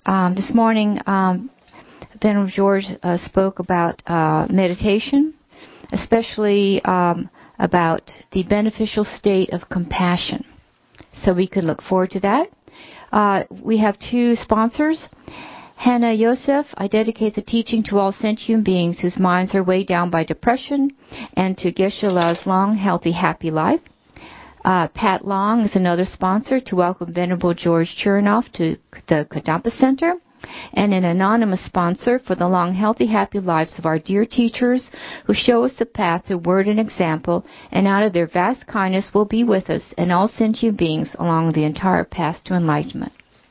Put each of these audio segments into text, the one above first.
This morning, Venerable George spoke about meditation, especially about the beneficial state of compassion. So we could look forward to that. We have two sponsors. Hannah Yosef, I dedicate the teaching to all sentient beings whose minds are weighed down by depression, and to Geshe La's long, healthy, happy life. Pat Long is another sponsor to welcome Venerable George Chernoff to the Kadampa Center, and an anonymous sponsor for the long, healthy, happy lives of our dear teachers who show us the path through word and example, and out of their vast kindness will be with us and all sentient beings along the entire path to enlightenment.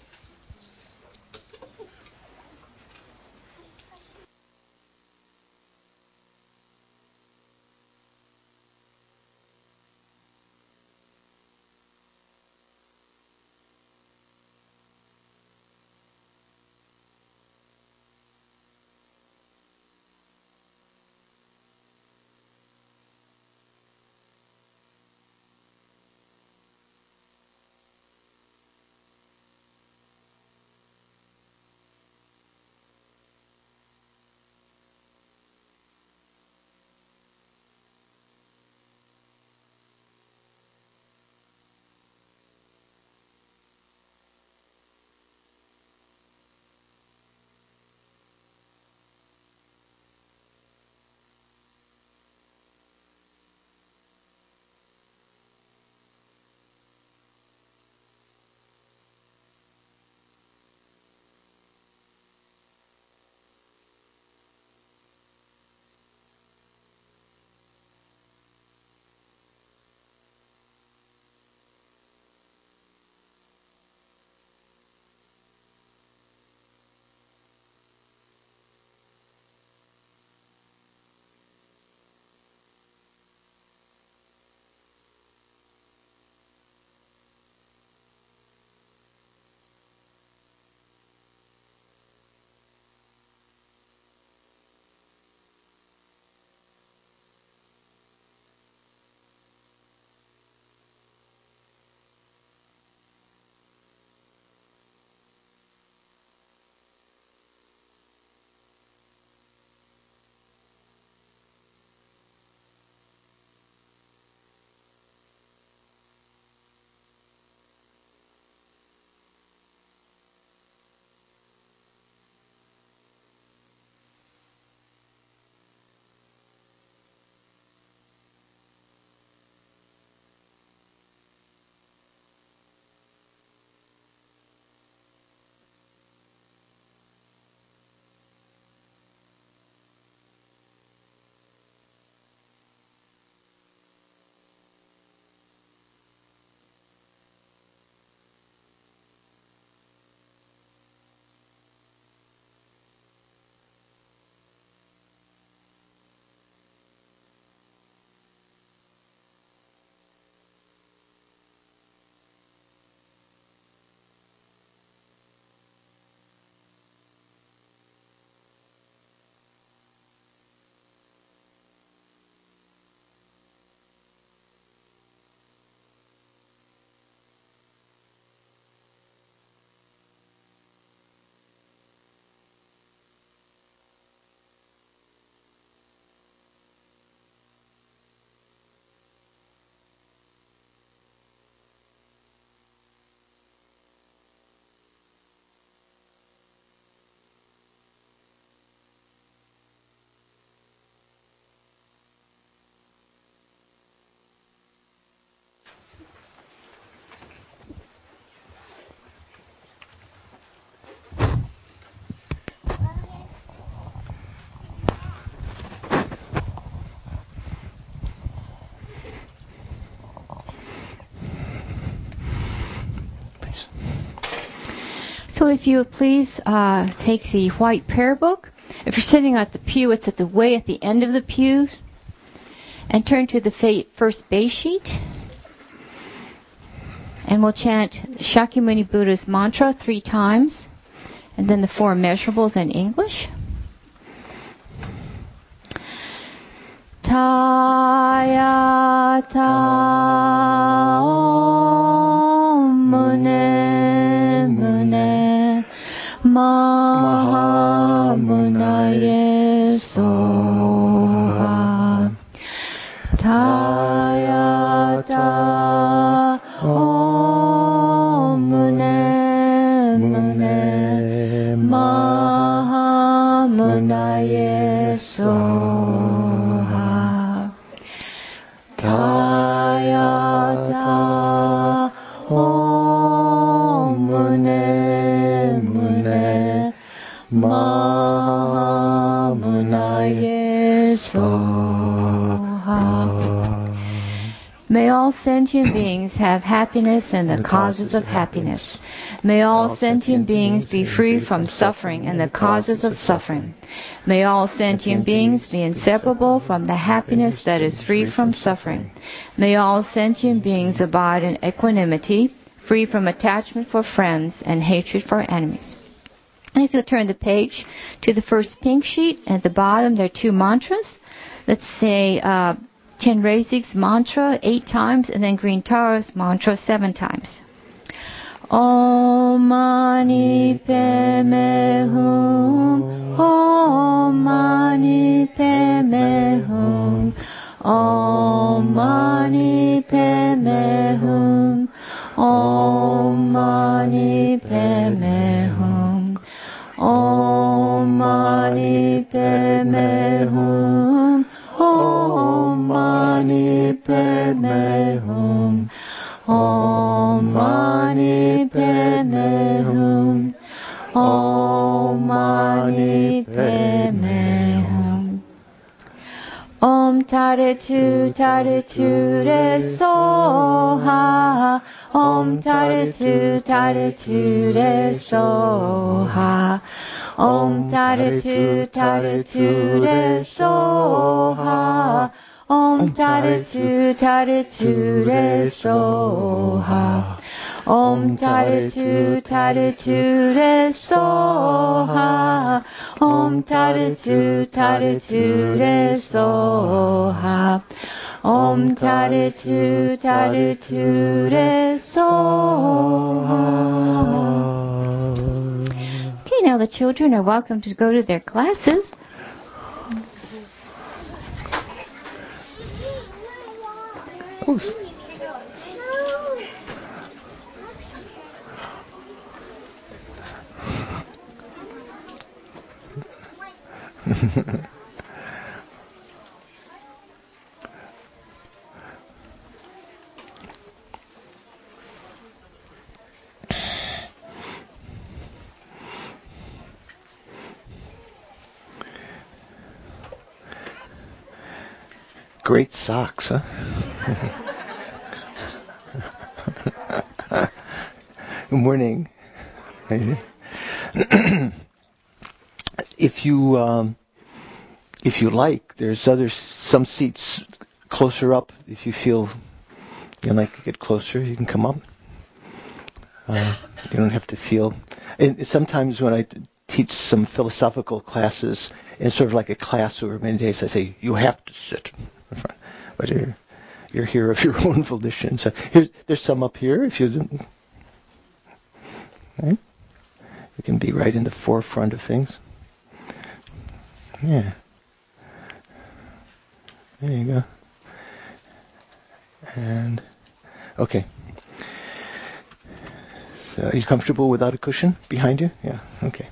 So if you would please take the white prayer book. If you're sitting at the pew, it's at the end of the pews. And turn to the first base sheet. And we'll chant Shakyamuni Buddha's mantra 3 times. And then the 4 immeasurables in English. Tayata Om Mune Mune Mahamunaye Soha. Tayata Om Mune Mune Mahamunaye Soha. Tayata Om Mune Mune Mahamunaye Soha. May all sentient beings have happiness and the causes of happiness. May all sentient beings be free from suffering and the causes of suffering. May all sentient beings be inseparable from the happiness that is free from suffering. May all sentient beings abide in equanimity, free from attachment for friends and hatred for enemies. And if you'll turn the page to the first pink sheet, at the bottom there are two mantras. Let's say Chenrezig's mantra 8 times, and then Green Tara's mantra 7 times. Om Mani Padme Hum, Om Mani Padme Hum, Om Mani Padme Hum, Om Mani Padme Hum, Om Mani Padme Hum, Om Mani Padme Hum, Om Mani Padme Hum, Om Mani Padme Hum. Om Taritu Taritu Re Soha, Om Taritu Taritu Re Soha, Om Taritu Taritu Re Soha, Om Taritu Taritu Re Soha, Om Taritu Taritu Re Soha, Om Taritu Taritu Re Soha, Om Taritu Taritu Re Soha. Okay, now the children are welcome to go to their classes. Oh. Great socks, huh? Good morning. If you like, there's some seats closer up. If you feel you'd like to get closer, you can come up. You don't have to feel. And sometimes when I teach some philosophical classes, it's sort of like a class over many days, I say you have to sit, but you're here of your own volition. So there's some up here. If you didn't. Right? You can be right in the forefront of things. Yeah. There you go. And, okay. So, are you comfortable without a cushion behind you? Yeah, okay.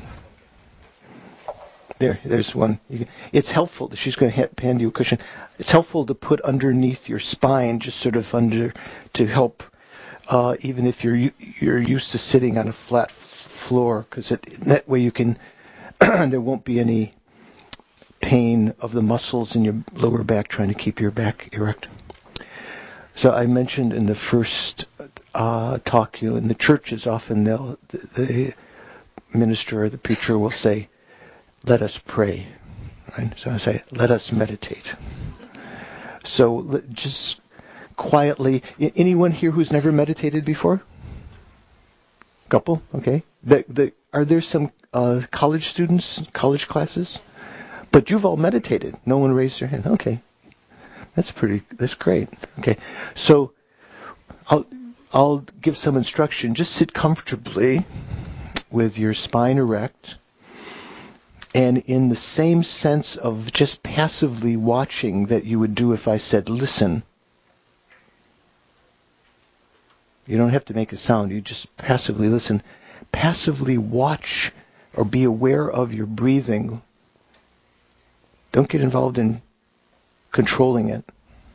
There's one. It's helpful. She's going to hand you a cushion. It's helpful to put underneath your spine, just sort of under, to help, even if you're used to sitting on a flat floor, because that way you can, there won't be any pain of the muscles in your lower back trying to keep your back erect. So I mentioned in the first talk, in the churches often the minister or the preacher will say, "Let us pray," right? So I say, "Let us meditate." So just quietly, anyone here who's never meditated before? Couple, okay. Are there some college students, college classes? But you've all meditated. No one raised their hand. Okay, that's great. Okay, so I'll give some instruction. Just sit comfortably, with your spine erect, and in the same sense of just passively watching that you would do if I said, listen. You don't have to make a sound, you just passively listen. Passively watch or be aware of your breathing. Don't get involved in controlling it.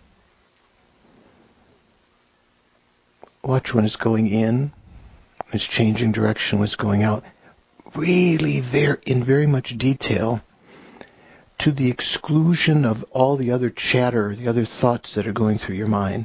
Watch when it's going in, when it's changing direction, when it's going out. Really in very much detail, to the exclusion of all the other chatter, the other thoughts that are going through your mind.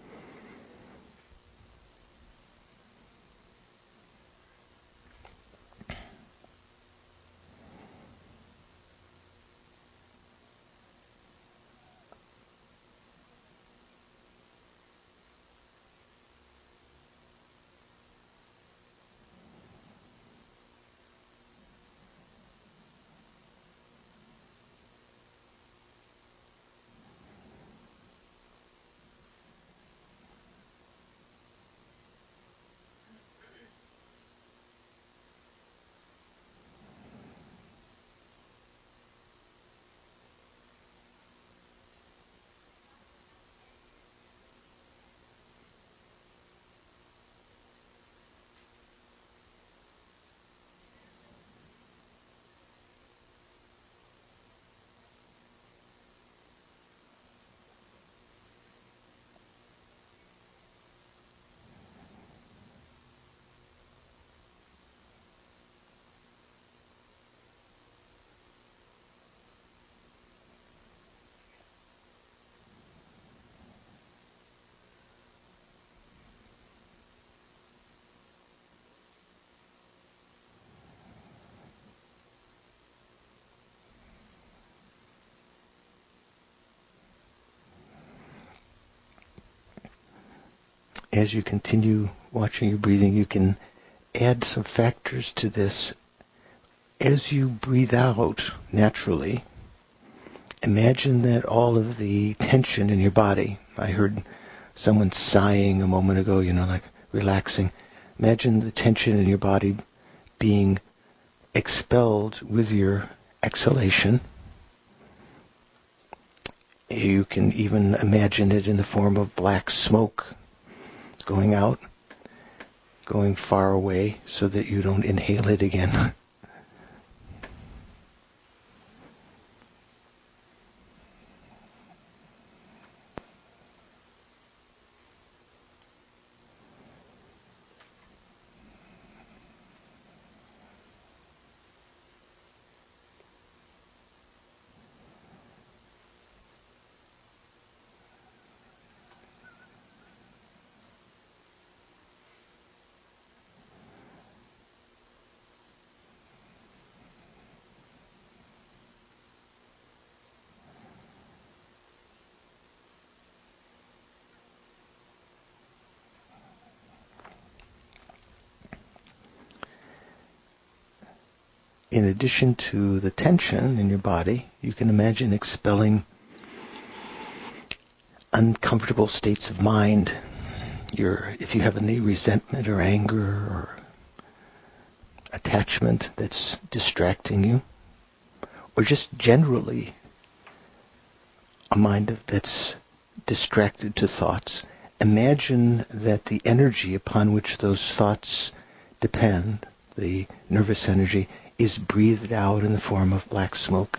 As you continue watching your breathing, you can add some factors to this. As you breathe out naturally, imagine that all of the tension in your body, I heard someone sighing a moment ago, like relaxing. Imagine the tension in your body being expelled with your exhalation. You can even imagine it in the form of black smoke going out, going far away so that you don't inhale it again. In addition to the tension in your body, you can imagine expelling uncomfortable states of mind. If you have any resentment or anger or attachment that's distracting you, or just generally a mind that's distracted to thoughts, imagine that the energy upon which those thoughts depend, the nervous energy, is breathed out in the form of black smoke.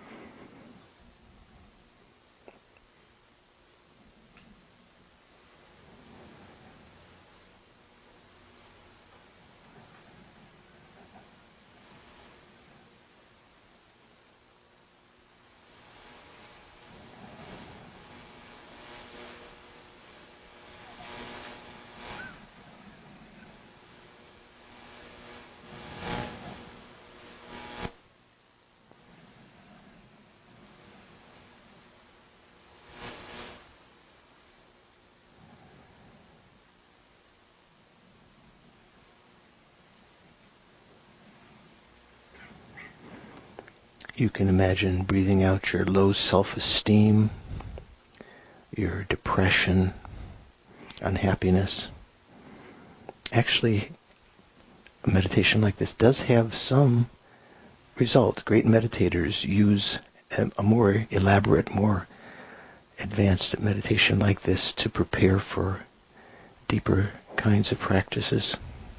You can imagine breathing out your low self-esteem, your depression, unhappiness. Actually, a meditation like this does have some result. Great meditators use a more elaborate, more advanced meditation like this to prepare for deeper kinds of practices.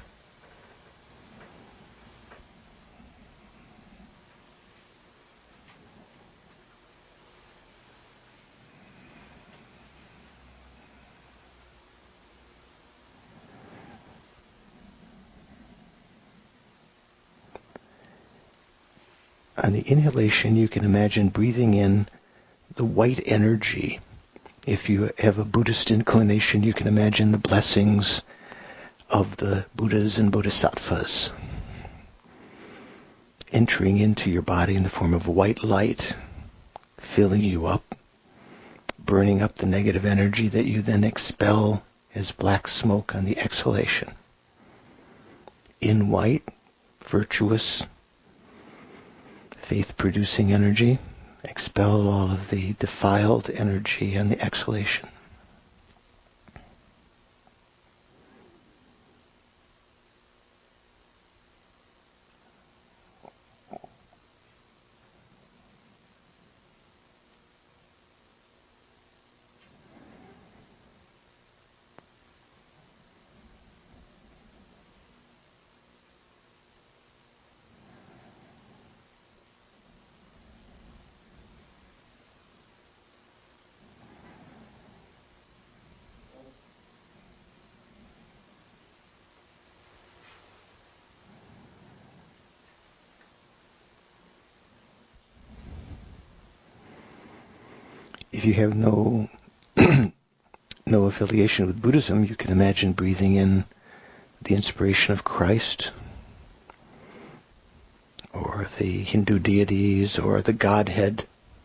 On the inhalation, you can imagine breathing in the white energy. If you have a Buddhist inclination, you can imagine the blessings of the Buddhas and Bodhisattvas entering into your body in the form of white light, filling you up, burning up the negative energy that you then expel as black smoke on the exhalation. In white, virtuous, faith-producing energy, expel all of the defiled energy on the exhalation. If you have no affiliation with Buddhism, you can imagine breathing in the inspiration of Christ, or the Hindu deities, or the Godhead.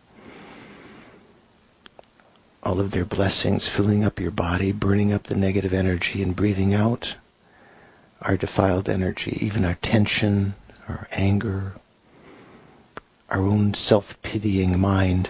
All of their blessings filling up your body, burning up the negative energy, and breathing out our defiled energy, even our tension, our anger, our own self-pitying mind.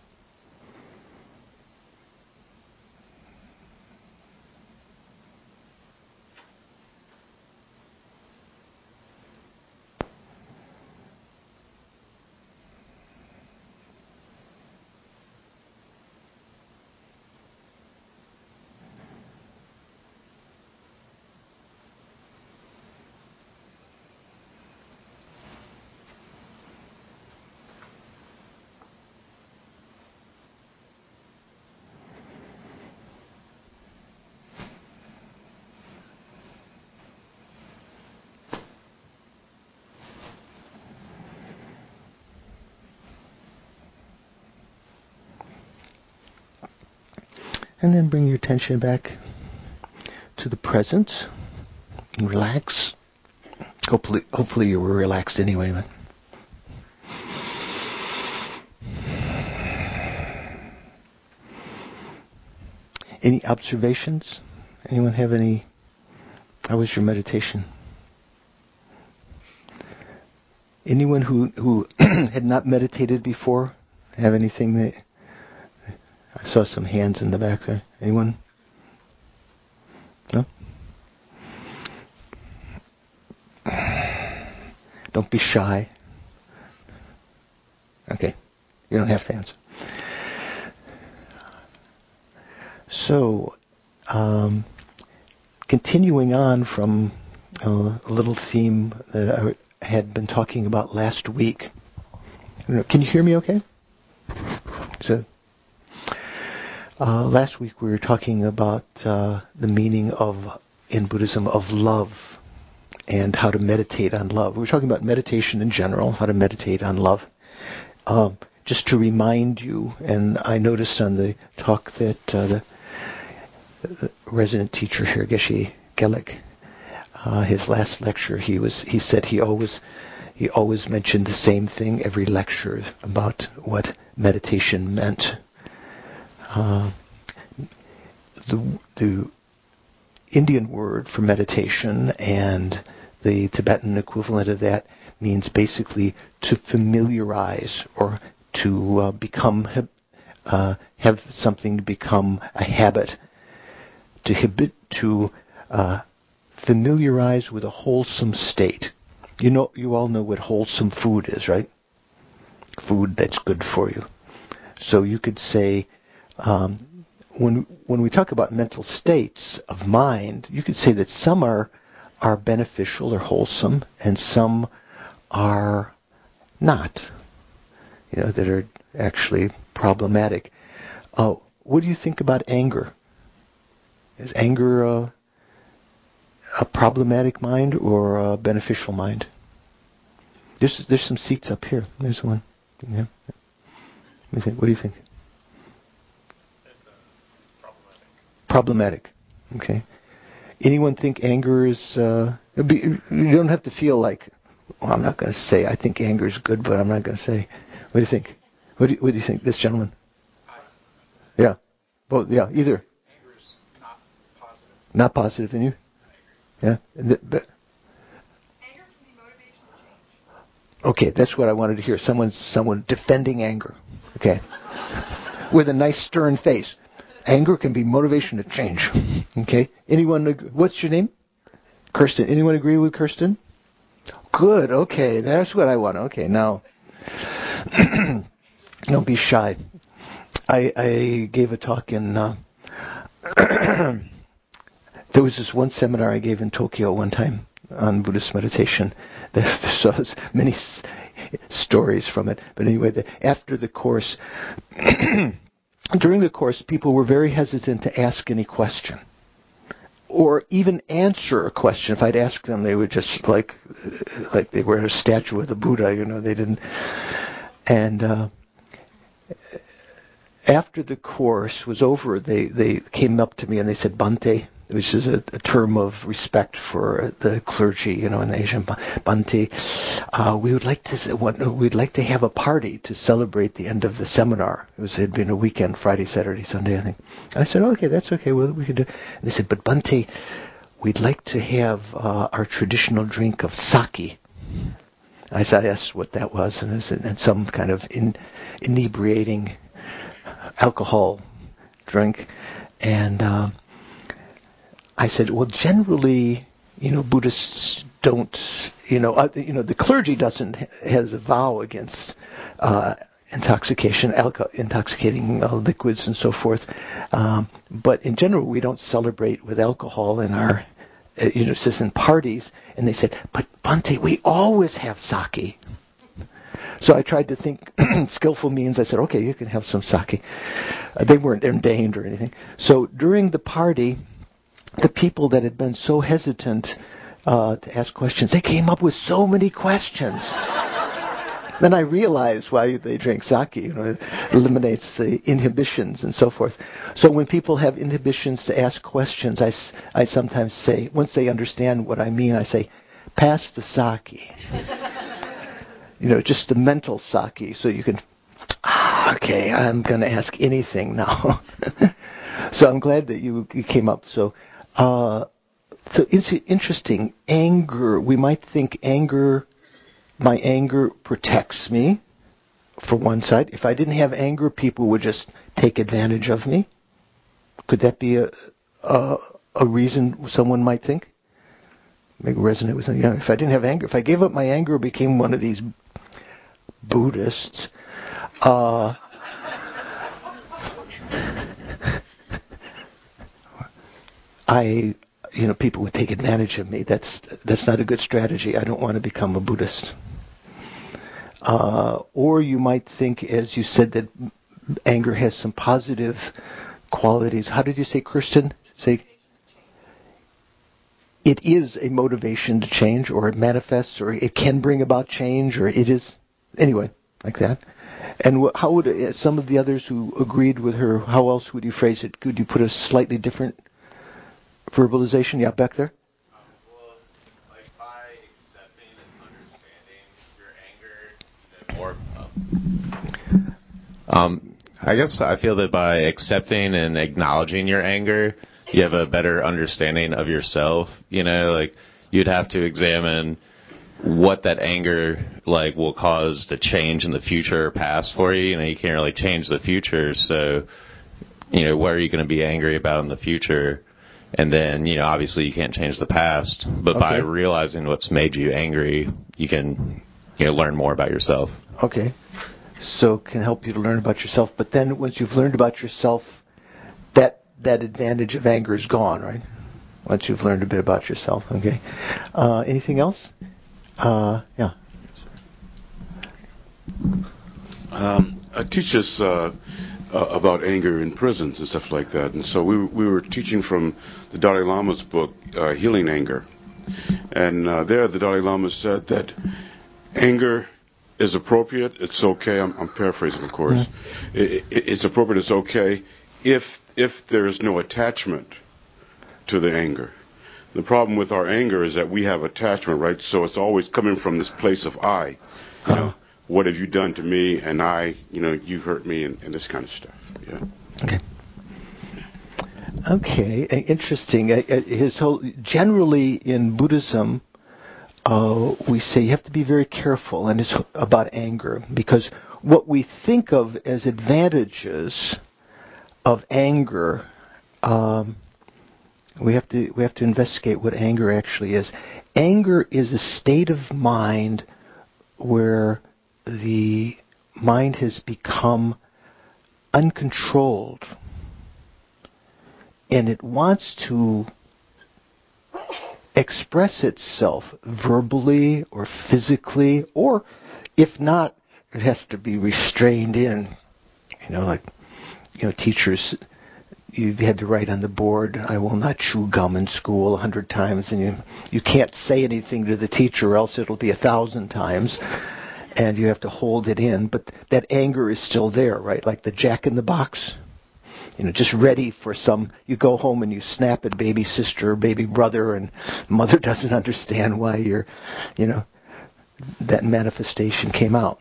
And then bring your attention back to the present and relax. Hopefully you were relaxed anyway. But any observations? Anyone have any? How was your meditation? Anyone who had not meditated before have anything that? I saw some hands in the back there. Anyone? No? Don't be shy. Okay. You don't have to answer. So, continuing on from a little theme that I had been talking about last week. Can you hear me okay? So, last week we were talking about the meaning of, in Buddhism, of love and how to meditate on love. We were talking about meditation in general, how to meditate on love. Just to remind you, and I noticed on the talk that the resident teacher here, Geshe Gelik, his last lecture, he said he always mentioned the same thing every lecture about what meditation meant. The Indian word for meditation and the Tibetan equivalent of that means basically to familiarize or to become, have something become a habit, to familiarize with a wholesome state. You all know what wholesome food is, right? Food that's good for you. So you could say, when we talk about mental states of mind, you could say that some are beneficial or wholesome, and some are not. That are actually problematic. What do you think about anger? Is anger a problematic mind or a beneficial mind? There's some seats up here. There's one. Yeah. What do you think? It's problematic. Problematic. Okay. Anyone think anger is... you don't have to feel like, well, I'm not going to say I think anger is good, but I'm not going to say. What do you think? What do you think, this gentleman? Yeah. Well, yeah, either. Anger is not positive. Not positive in you? Yeah. Anger can be motivation to change. Okay, that's what I wanted to hear. Someone defending anger. Okay. With a nice stern face. Anger can be motivation to change. Okay. Anyone? What's your name? Kirsten. Anyone agree with Kirsten? Good. Okay, that's what I want. Okay, now don't be shy. I gave a talk in. There was this one seminar I gave in Tokyo one time on Buddhist meditation. There's many stories from it. But anyway, after the course, during the course, people were very hesitant to ask any question or even answer a question. If I'd ask them, they would just like they were a statue of the Buddha. They didn't. And after the course was over, they came up to me and they said, "Bhante," which is a term of respect for the clergy, in the Asian. "Bhante, we'd like to have a party to celebrate the end of the seminar." It had been a weekend, Friday, Saturday, Sunday, I think. And I said, "Okay, that's okay. Well, we can do." And they said, "But Bhante, we'd like to have our traditional drink of sake." I asked what that was, and some kind of inebriating alcohol drink, and I said, "Well, generally, Buddhists don't, the clergy has a vow against intoxication, intoxicating liquids and so forth, but in general, we don't celebrate with alcohol in our, in parties." And they said, "But Bhante, we always have sake." So I tried to think skillful means. I said, "Okay, you can have some sake." They weren't ordained or anything. So during the party, the people that had been so hesitant to ask questions, they came up with so many questions. Then I realized why they drink sake. It eliminates the inhibitions and so forth. So when people have inhibitions to ask questions, I sometimes say, once they understand what I mean, I say, "Pass the sake." Just the mental sake, so you can, okay, I'm going to ask anything now. So I'm glad that you came up. So it's interesting. Anger, we might think my anger protects me, for one side. If I didn't have anger, people would just take advantage of me. Could that be a reason someone might think? Maybe resonate with something. If I didn't have anger, if I gave up my anger, became one of these Buddhists, people would take advantage of me. That's not a good strategy. I don't want to become a Buddhist. Or you might think, as you said, that anger has some positive qualities. How did you say, Kirsten? Say, it is a motivation to change, or it manifests, or it can bring about change, or it is, anyway, like that. And how would some of the others who agreed with her, how else would you phrase it? Could you put a slightly different verbalization? Yeah, back there? Well, like by accepting and understanding your anger, more. I guess I feel that by accepting and acknowledging your anger, you have a better understanding of yourself. Like you'd have to examine what that anger will cause to change in the future or past for you. You can't really change the future, so what are you going to be angry about in the future? And then, obviously you can't change the past, but by realizing what's made you angry, you can, learn more about yourself. Okay. So it can help you to learn about yourself. But then once you've learned about yourself, that advantage of anger is gone, right? Once you've learned a bit about yourself. Okay. Anything else? Yeah. I teach us about anger in prisons and stuff like that. And so we were teaching from the Dalai Lama's book, Healing Anger. And there the Dalai Lama said that anger is appropriate. It's okay. I'm paraphrasing, of course. It's appropriate. It's okay if there is no attachment to the anger. The problem with our anger is that we have attachment, right? So it's always coming from this place of I. You know, what have you done to me? And I, you hurt me, and this kind of stuff. Yeah. Okay. Interesting. Generally in Buddhism, we say you have to be very careful, and it's about anger, because what we think of as advantages of anger, we have to investigate what anger actually is. Anger is a state of mind where the mind has become uncontrolled, and it wants to express itself verbally or physically, or if not, it has to be restrained in. Teachers, you've had to write on the board, "I will not chew gum in school" 100 times, and you can't say anything to the teacher, or else it'll be 1,000 times, and you have to hold it in. But that anger is still there, right? Like the Jack in the Box. Just ready for you go home and you snap at baby sister or baby brother, and mother doesn't understand why that manifestation came out.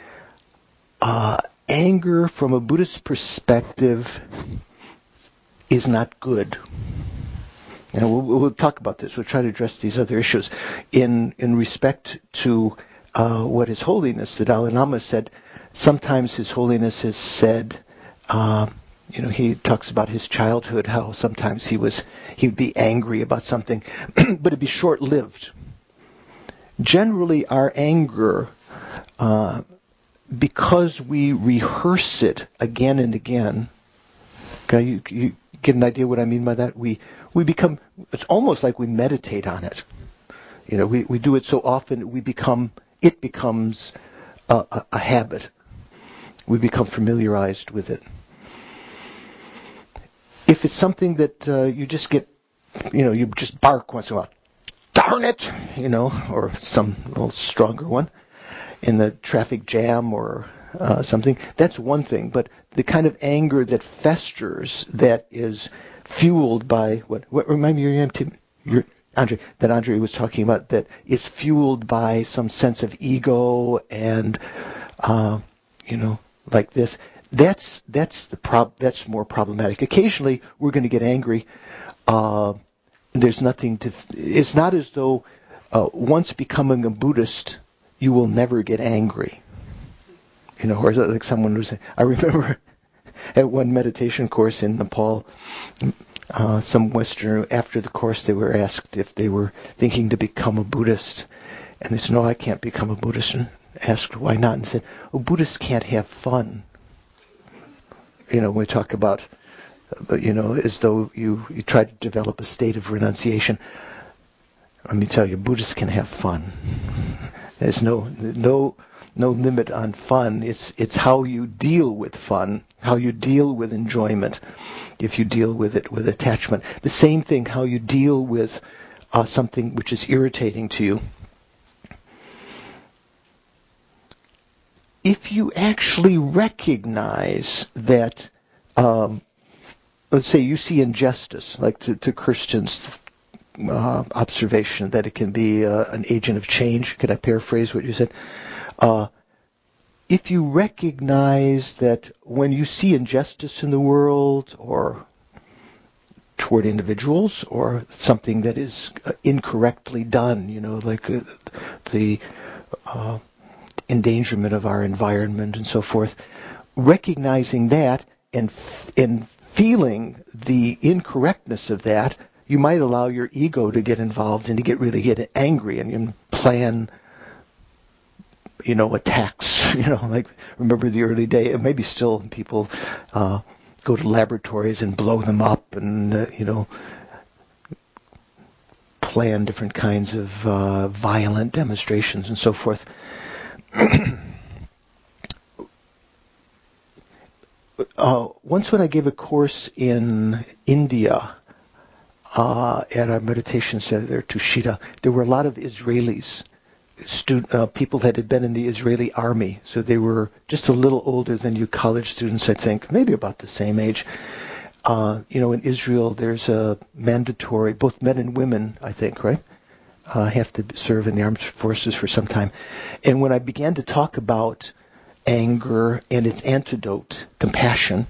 Anger from a Buddhist perspective is not good. We'll talk about this. We'll try to address these other issues. In respect to what His Holiness, the Dalai Lama, said, sometimes His Holiness has said, he talks about his childhood, how sometimes he'd be angry about something, but it'd be short-lived. Generally, our anger, because we rehearse it again and again, you get an idea what I mean by that? We become, it's almost like we meditate on it. We do it so often, it becomes a habit. We become familiarized with it. If it's something that you just get, you just bark once in a while, "Darn it!" or some little stronger one in the traffic jam or something, that's one thing. But the kind of anger that festers, that is fueled by what remind me your name, Andre, that Andre was talking about, that is fueled by some sense of ego and like this. That's that's more problematic. Occasionally, we're going to get angry. There's nothing to. It's not as though once becoming a Buddhist, you will never get angry. Or is it like someone was saying? I remember at one meditation course in Nepal, some Westerner, after the course, they were asked if they were thinking to become a Buddhist, and they said, "No, I can't become a Buddhist." And asked why not, and said, Buddhists can't have fun." We talk about, as though you try to develop a state of renunciation. Let me tell you, Buddhists can have fun. There's no limit on fun. It's how you deal with fun, how you deal with enjoyment. If you deal with it with attachment, the same thing, how you deal with something which is irritating to you. If you actually recognize that, let's say you see injustice, like to Kirsten's observation that it can be an agent of change. Could I paraphrase what you said? If you recognize that when you see injustice in the world, or toward individuals, or something that is incorrectly done, like the endangerment of our environment and so forth, recognizing that and feeling the incorrectness of that, you might allow your ego to get involved and to get angry and plan, attacks. Like remember the early day, maybe still people go to laboratories and blow them up and plan different kinds of violent demonstrations and so forth. Once when I gave a course in India at our meditation center there, Tushita, there were a lot of Israelis, people that had been in the Israeli army. So they were just a little older than you college students, I think, maybe about the same age. In Israel, there's a mandatory, both men and women, I think, right? Have to serve in the armed forces for some time. And when I began to talk about anger and its antidote, compassion,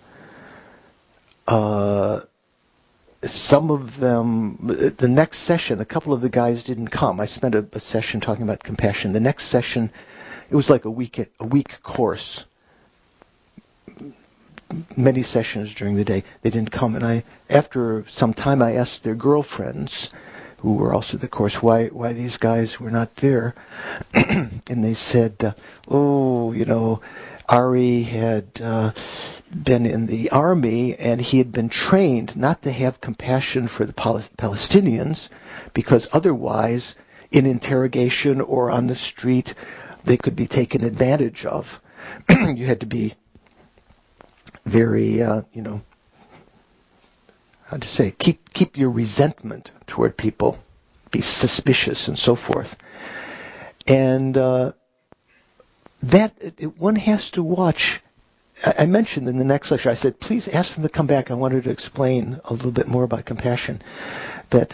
some of them, the next session, a couple of the guys didn't come. I spent a session talking about compassion. The next session, it was like a week course. Many sessions during the day. They didn't come, and after some time, I asked their girlfriends, who were also at the course, why these guys were not there, and they said, Ari had been in the army, and he had been trained not to have compassion for the Palestinians, because otherwise, in interrogation or on the street, they could be taken advantage of. You had to be very, keep your resentment toward people, be suspicious and so forth. And one has to watch. I mentioned in the next lecture, I said, please ask them to come back. I wanted to explain a little bit more about compassion. That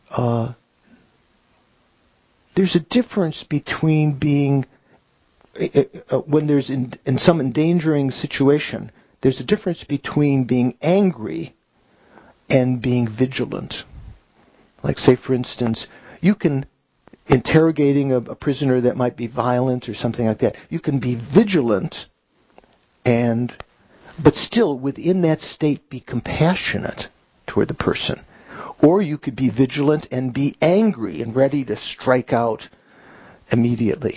there's a difference between being, when there's in some endangering situation, there's a difference between being angry and being vigilant. Like, say, for instance, you can, interrogating a prisoner that might be violent or something like that, you can be vigilant but still within that state be compassionate toward the person. Or you could be vigilant and be angry and ready to strike out immediately.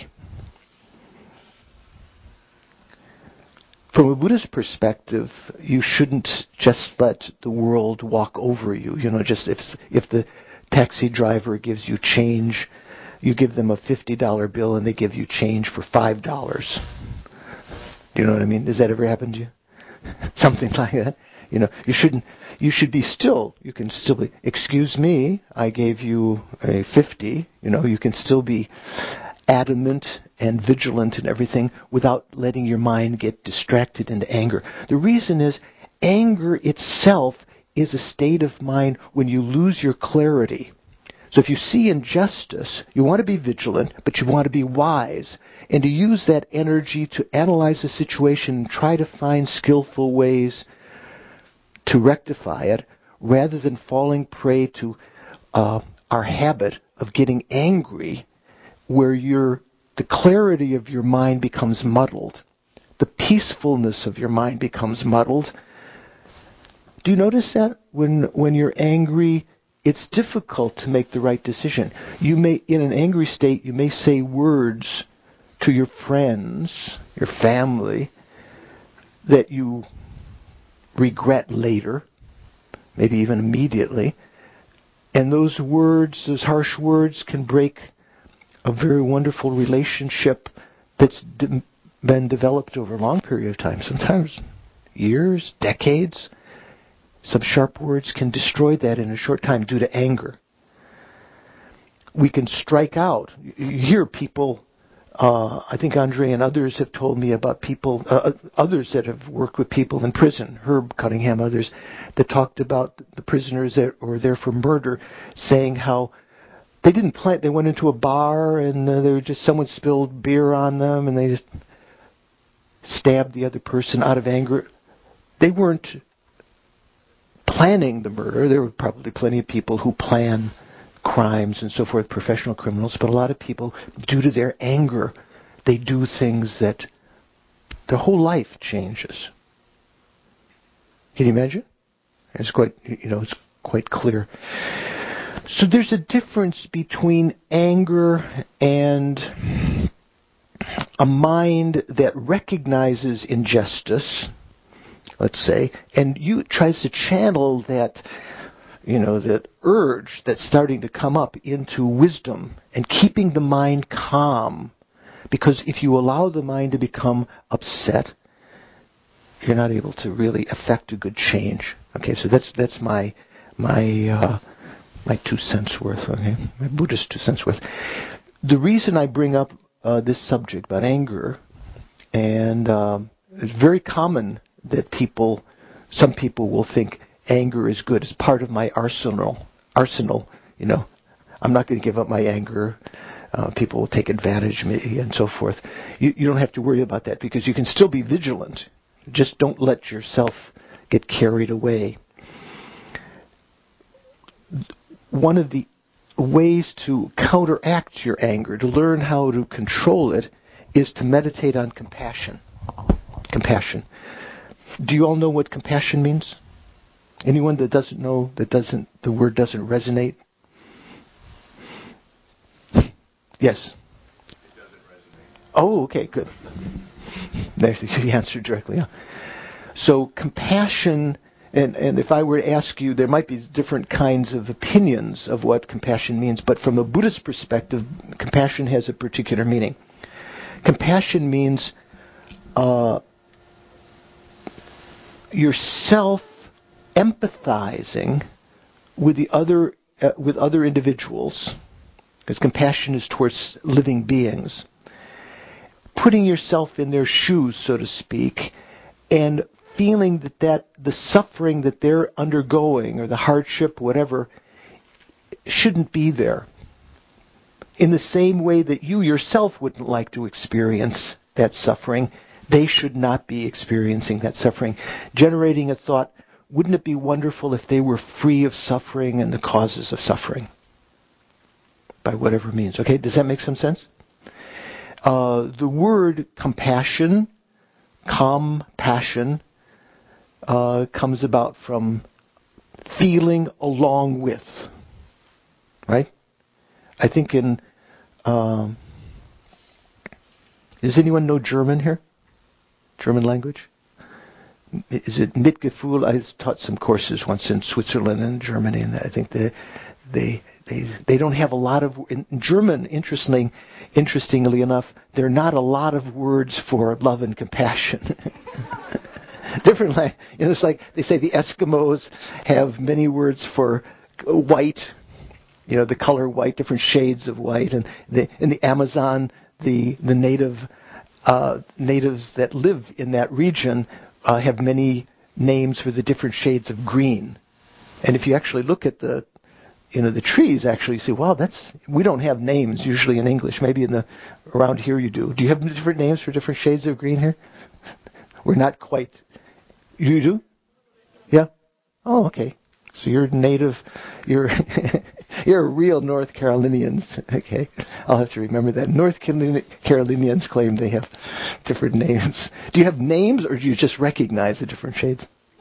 From a Buddhist perspective, you shouldn't just let the world walk over you. Just if the taxi driver gives you change, you give them a $50 bill and they give you change for $5. Do you know what I mean? Does that ever happen to you? Something like that. You should be still. You can still be, excuse me, I gave you a 50. You can still be adamant and vigilant and everything without letting your mind get distracted into anger. The reason is anger itself is a state of mind when you lose your clarity. So if you see injustice, you want to be vigilant, but you want to be wise, and to use that energy to analyze the situation and try to find skillful ways to rectify it, rather than falling prey to our habit of getting angry, where the clarity of your mind becomes muddled. The peacefulness of your mind becomes muddled. Do you notice that? When you're angry, it's difficult to make the right decision. You may, in an angry state, you may say words to your friends, your family, that you regret later, maybe even immediately. And those words, those harsh words, can break a very wonderful relationship that's been developed over a long period of time, sometimes years, decades. Some sharp words can destroy that in a short time due to anger. We can strike out. You hear people, I think Andre and others have told me about people, others that have worked with people in prison, Herb Cunningham, others, that talked about the prisoners that were there for murder, saying how they didn't plan. They went into a bar and someone spilled beer on them and they just stabbed the other person out of anger. They weren't planning the murder. There were probably plenty of people who plan crimes and so forth, professional criminals, but a lot of people, due to their anger, they do things that their whole life changes. Can you imagine? It's quite, it's quite clear. So there's a difference between anger and a mind that recognizes injustice, let's say, and tries to channel that, that urge that's starting to come up into wisdom and keeping the mind calm. Because if you allow the mind to become upset, you're not able to really affect a good change. Okay, so that's my 2 cents worth. Okay, my Buddhist 2 cents worth. The reason I bring up this subject about anger, and it's very common that some people will think anger is good. It's part of my arsenal. I'm not going to give up my anger. People will take advantage of me and so forth. You don't have to worry about that because you can still be vigilant. Just don't let yourself get carried away. One of the ways to counteract your anger, to learn how to control it, is to meditate on compassion. Compassion. Do you all know what compassion means? Anyone that doesn't know, the word doesn't resonate? Yes. It doesn't resonate. Oh, okay, good. There's the answer directly. Yeah. So compassion, and if I were to ask you, there might be different kinds of opinions of what compassion means, but from a Buddhist perspective, compassion has a particular meaning. Compassion means yourself empathizing with the other with other individuals, because compassion is towards living beings, putting yourself in their shoes, so to speak, and feeling that the suffering that they're undergoing or the hardship, whatever, shouldn't be there. In the same way that you yourself wouldn't like to experience that suffering, they should not be experiencing that suffering. Generating a thought, wouldn't it be wonderful if they were free of suffering and the causes of suffering? By whatever means. Okay, does that make some sense? The word compassion, compassion, comes about from feeling along with. Right? I think does anyone know German here? German language? Is it Mitgefühl? I taught some courses once in Switzerland and Germany, and I think they don't have a lot of... In German, interestingly enough, there are not a lot of words for love and compassion. Different, it's like they say the Eskimos have many words for white, the color white, different shades of white, and in the Amazon, the natives that live in that region have many names for the different shades of green. And if you actually look at the trees, actually you see, wow, we don't have names usually in English. Maybe around here you do. Do you have different names for different shades of green here? We're not quite. You do? Yeah? Oh, okay. So you're native, you're a real North Carolinians. Okay. I'll have to remember that. North Carolinians claim they have different names. Do you have names, or do you just recognize the different shades? No,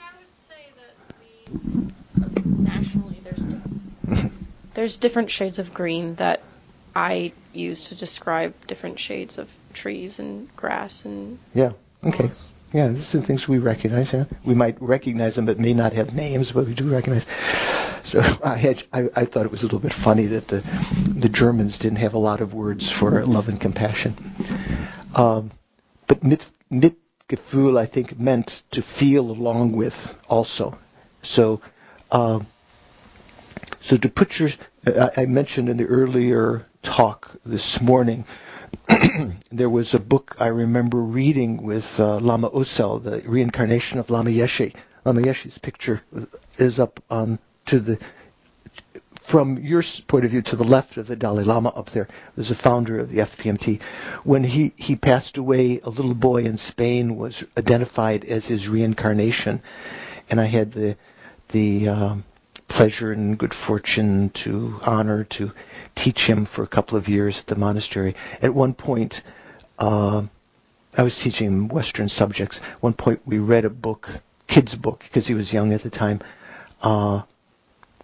I would say that nationally there's different shades of green that I use to describe different shades of trees and grass and... Yeah. Okay. Yeah, these are things we recognize. Yeah? We might recognize them, but may not have names, but we do recognize. So I thought it was a little bit funny that the Germans didn't have a lot of words for love and compassion. But Mitgefühl, I think, meant to feel along with also. So to put I mentioned in the earlier talk this morning, there was a book I remember reading with Lama Osel, the reincarnation of Lama Yeshe. Lama Yeshe's picture is up from your point of view, to the left of the Dalai Lama up there. Was the founder of the FPMT. When he passed away, a little boy in Spain was identified as his reincarnation, and I had the pleasure and good fortune to teach him for a couple of years at the monastery. At one point, I was teaching him Western subjects. At one point, we read a book, kid's book, because he was young at the time,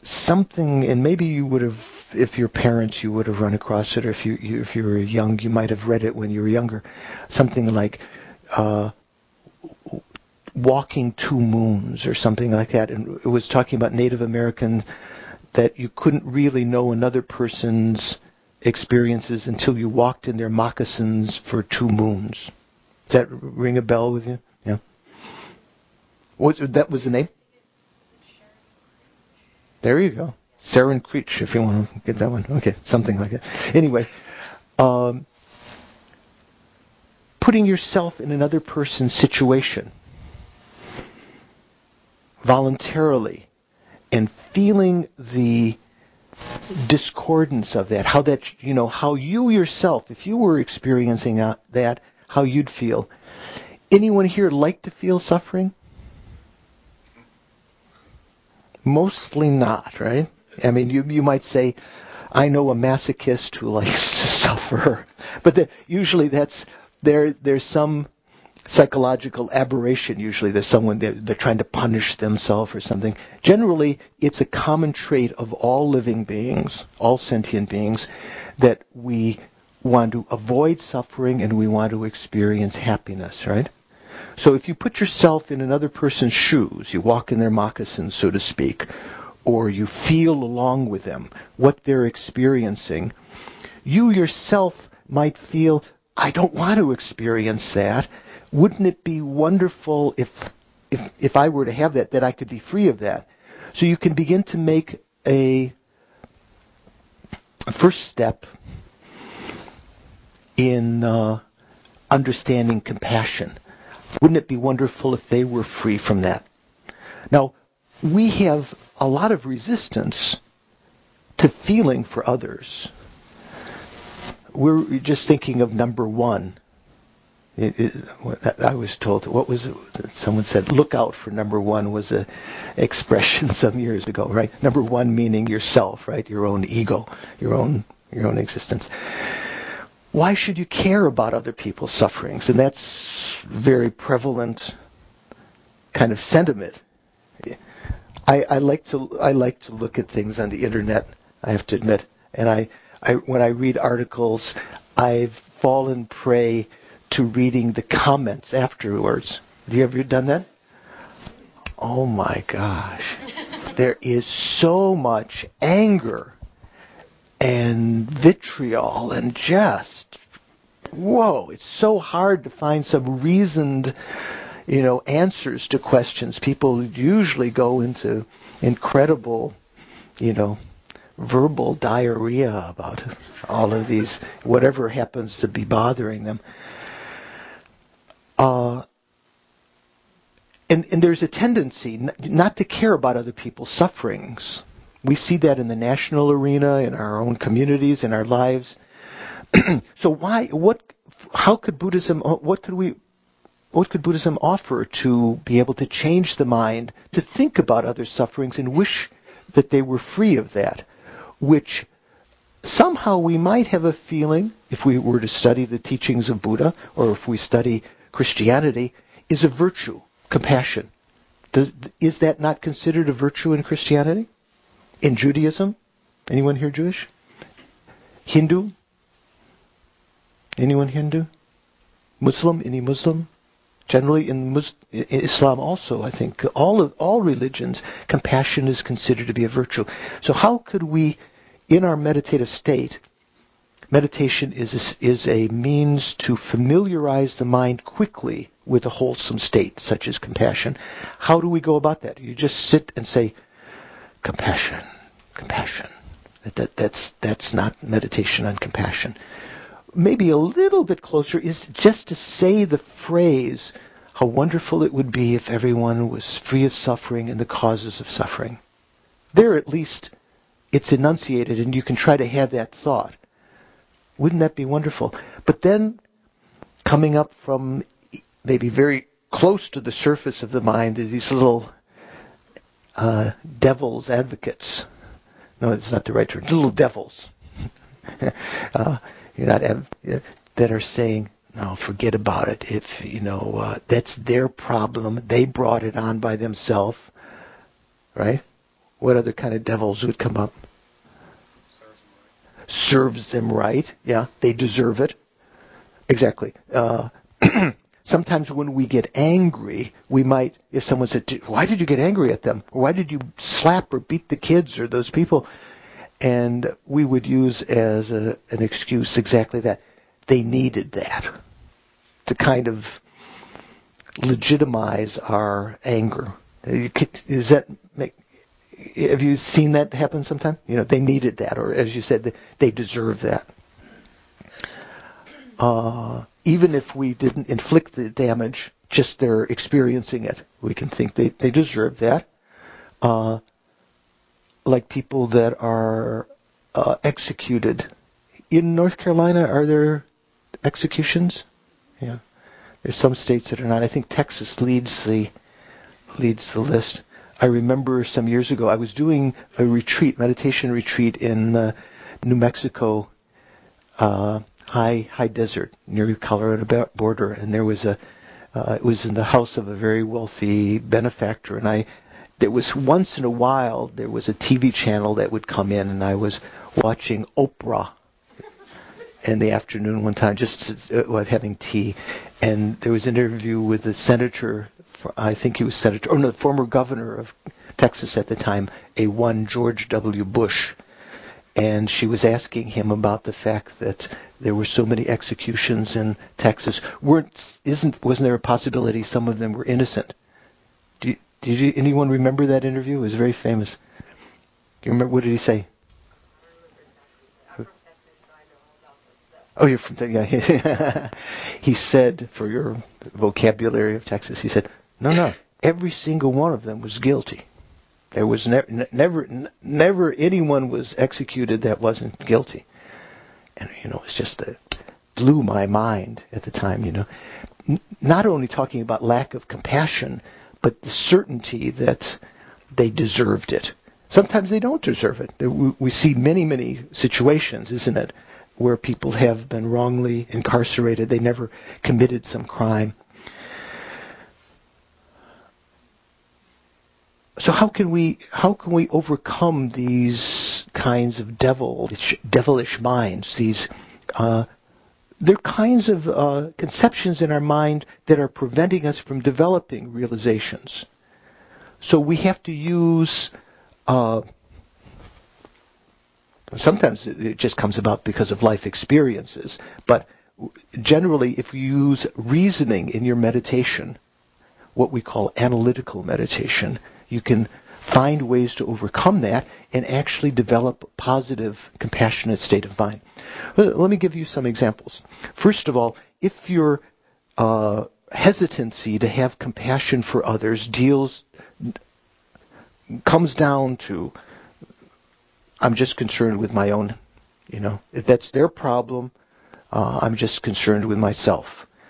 something, and maybe you would have, if you're parents, you would have run across it, or if you were young, you might have read it when you were younger. Something like walking two moons or something like that. And it was talking about Native American, that you couldn't really know another person's experiences until you walked in their moccasins for 2 moons. Does that ring a bell with you? Yeah. That was the name? There you go. Saren Creech, if you want to get that one. Okay, something like that. Anyway, putting yourself in another person's situation voluntarily and feeling the discordance of that, how you yourself, if you were experiencing that, how you'd feel. Anyone here like to feel suffering? Mostly not, right? I mean, you might say, I know a masochist who likes to suffer. But usually there's some psychological aberration. Usually there's someone, they're trying to punish themselves or something. Generally, it's a common trait of all living beings, all sentient beings, that we want to avoid suffering and we want to experience happiness, right? So if you put yourself in another person's shoes, you walk in their moccasins, so to speak, or you feel along with them what they're experiencing, you yourself might feel, I don't want to experience that. Wouldn't it be wonderful if I were to have that I could be free of that? So you can begin to make a first step in understanding compassion. Wouldn't it be wonderful if they were free from that? Now, we have a lot of resistance to feeling for others. We're just thinking of number one. I was told, what was it? Someone said, look out for number one was an expression some years ago, right? Number one meaning yourself, right? Your own ego, your own existence. Why should you care about other people's sufferings? And that's very prevalent kind of sentiment. I like to look at things on the internet, I have to admit. And when I read articles, I've fallen prey to reading the comments afterwards. Have you ever done that? Oh my gosh. There is so much anger and vitriol and just, whoa, it's so hard to find some reasoned, answers to questions. People usually go into incredible, verbal diarrhea about all of these, whatever happens to be bothering them. And there's a tendency not to care about other people's sufferings. We see that in the national arena, in our own communities, in our lives. So what could Buddhism offer to be able to change the mind, to think about other sufferings and wish that they were free of that, which somehow we might have a feeling, if we were to study the teachings of Buddha, or if we study Christianity, is a virtue, compassion. Is that not considered a virtue in Christianity? In Judaism? Anyone here Jewish? Hindu? Anyone Hindu? Muslim? Any Muslim? Generally in Islam also, I think, all religions, compassion is considered to be a virtue. So how could we, in our meditative state, meditation is a means to familiarize the mind quickly with a wholesome state, such as compassion. How do we go about that? You just sit and say, compassion, compassion. That's not meditation on compassion. Maybe a little bit closer is just to say the phrase, how wonderful it would be if everyone was free of suffering and the causes of suffering. There at least it's enunciated and you can try to have that thought. Wouldn't that be wonderful? But then coming up from maybe very close to the surface of the mind are these little devil's advocates. No, it's not the right term. Little devils. That are saying, no, forget about it. If that's their problem. They brought it on by themselves, right? What other kind of devils would come up? Serves them right. Yeah, they deserve it. Exactly. Sometimes when we get angry, we might, if someone said, why did you get angry at them? Or why did you slap or beat the kids or those people? And we would use as an excuse exactly that. They needed that to kind of legitimize our anger. Does that make... Have you seen that happen sometime? They needed that, or as you said, they deserve that. Even if we didn't inflict the damage, just they're experiencing it, we can think they deserve that. Like people that are executed. In North Carolina, are there executions? Yeah. There's some states that are not. I think Texas leads the list. I remember some years ago, I was doing a meditation retreat in New Mexico, high desert near the Colorado border, and there was it was in the house of a very wealthy benefactor, and there was once in a while there was a TV channel that would come in, and I was watching Oprah in the afternoon one time, just having tea, and there was an interview with the senator. I think he was the former governor of Texas at the time, George W. Bush. And she was asking him about the fact that there were so many executions in Texas. Wasn't there a possibility some of them were innocent? Did anyone remember that interview? It was very famous. You remember, what did he say? Oh, you're from Texas. Yeah. He said, for your vocabulary of Texas, he said, no, every single one of them was guilty. There was never anyone was executed that wasn't guilty. And, it's just blew my mind at the time, Not only talking about lack of compassion, but the certainty that they deserved it. Sometimes they don't deserve it. We see many, many situations, isn't it, where people have been wrongly incarcerated. They never committed some crime. So how can we overcome these kinds of devilish minds? They're kinds of conceptions in our mind that are preventing us from developing realizations. So we have to use. Sometimes it just comes about because of life experiences, but generally, if you use reasoning in your meditation, what we call analytical meditation, you can find ways to overcome that and actually develop a positive, compassionate state of mind. Let me give you some examples. First of all, if your hesitancy to have compassion for others comes down to, I'm just concerned with my own, if that's their problem, I'm just concerned with myself.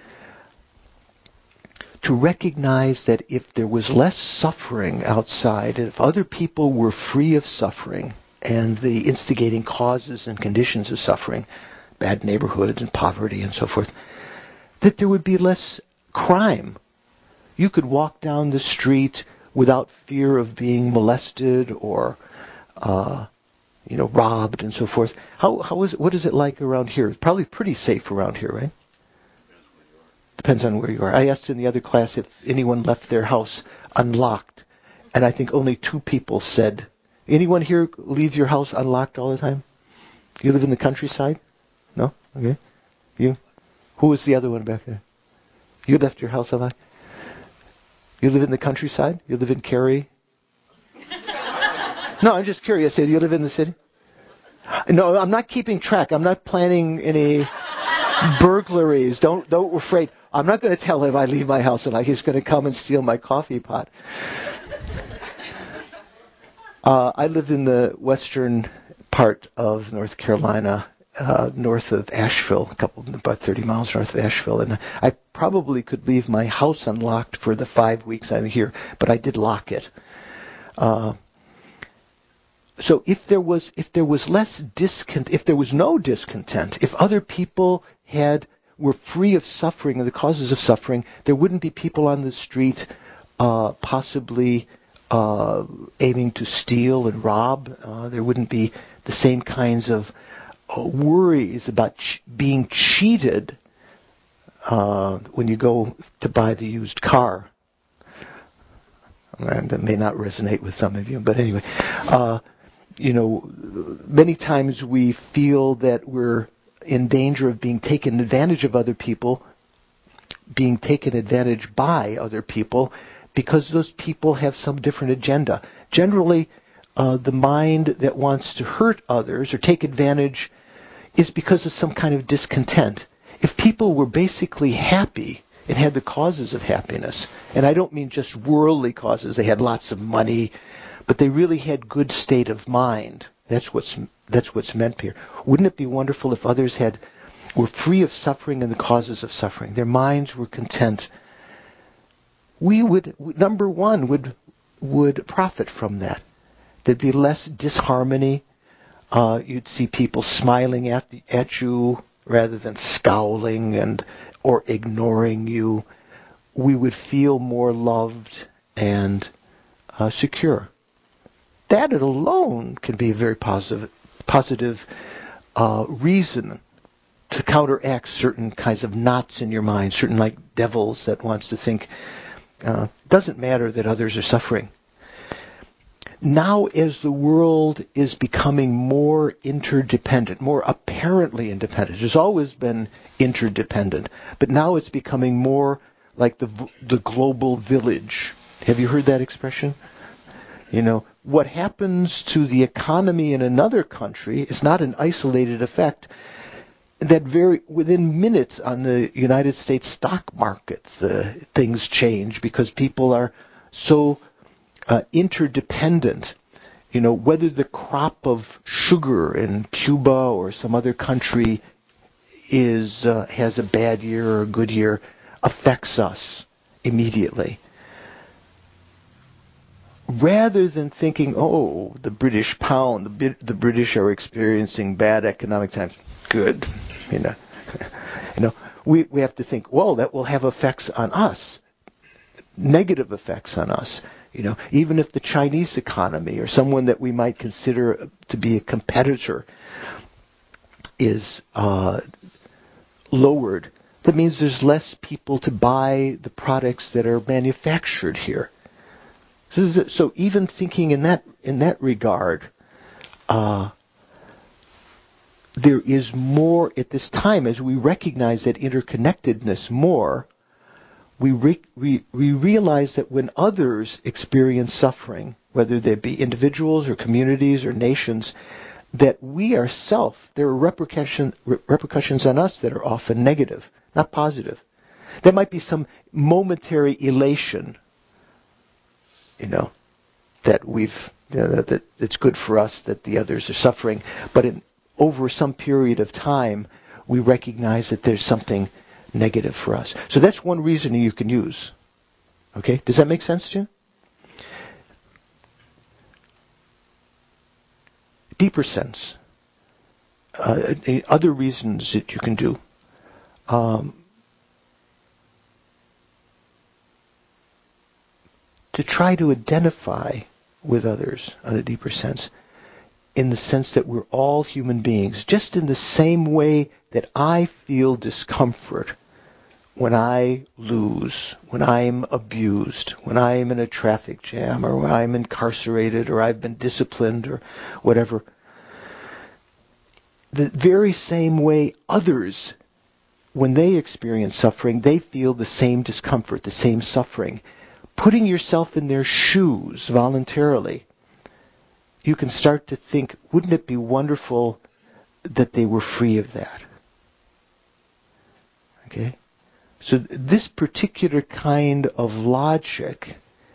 To recognize that if there was less suffering outside, and if other people were free of suffering and the instigating causes and conditions of suffering, bad neighborhoods and poverty and so forth, that there would be less crime. You could walk down the street without fear of being molested or robbed and so forth. What is it like around here? It's probably pretty safe around here, right? Depends on where you are. I asked in the other class if anyone left their house unlocked, and I think only 2 people said. Anyone here leave your house unlocked all the time? You live in the countryside? No? Okay. You? Who was the other one back there? You left your house unlocked? You live in the countryside? You live in Cary? No, I'm just curious. Do you live in the city? No, I'm not keeping track. I'm not planning any burglaries. Don't afraid. I'm not going to tell him I leave my house and he's going to come and steal my coffee pot. I lived in the western part of North Carolina, north of Asheville, about 30 miles north of Asheville, and I probably could leave my house unlocked for the 5 weeks I'm here, but I did lock it. So if there was no discontent, if other people were free of suffering and the causes of suffering, there wouldn't be people on the street possibly aiming to steal and rob. There wouldn't be the same kinds of worries about being cheated when you go to buy the used car. And that may not resonate with some of you, but anyway, many times we feel that we're in danger of being taken advantage of other people, being taken advantage by other people, because those people have some different agenda. Generally, the mind that wants to hurt others or take advantage is because of some kind of discontent. If people were basically happy and had the causes of happiness, and I don't mean just worldly causes, they had lots of money, but they really had good state of mind. That's what's meant here. Wouldn't it be wonderful if others were free of suffering and the causes of suffering? Their minds were content. We would, number one, would profit from that. There'd be less disharmony. You'd see people smiling at you rather than scowling or ignoring you. We would feel more loved and secure. That alone can be a very positive reason to counteract certain kinds of knots in your mind, certain like devils that wants to think, doesn't matter that others are suffering. Now, as the world is becoming more interdependent, more apparently independent, there's always been interdependent, but now it's becoming more like the global village. Have you heard that expression? What happens to the economy in another country is not an isolated effect. That within minutes on the United States stock market, things change because people are so interdependent. Whether the crop of sugar in Cuba or some other country has a bad year or a good year affects us immediately. Rather than thinking, the British pound, the British are experiencing bad economic times. Good, we have to think, that will have effects on us, negative effects on us. Even if the Chinese economy or someone that we might consider to be a competitor is lowered, that means there's less people to buy the products that are manufactured here. So even thinking in that regard, there is more at this time as we recognize that interconnectedness more. We realize that when others experience suffering, whether they be individuals or communities or nations, that we ourselves, there are repercussions on us that are often negative, not positive. There might be some momentary elation, that that it's good for us that the others are suffering, but over some period of time, we recognize that there's something negative for us. So that's one reason you can use. Okay? Does that make sense to you? Deeper sense. Other reasons that you can do. To try to identify with others on a deeper sense, in the sense that we're all human beings, just in the same way that I feel discomfort when I lose, when I'm abused, when I'm in a traffic jam, or when I'm incarcerated, or I've been disciplined, or whatever. The very same way others, when they experience suffering, they feel the same discomfort, the same suffering. Putting yourself in their shoes voluntarily, you can start to think, wouldn't it be wonderful that they were free of that? Okay? So this particular kind of logic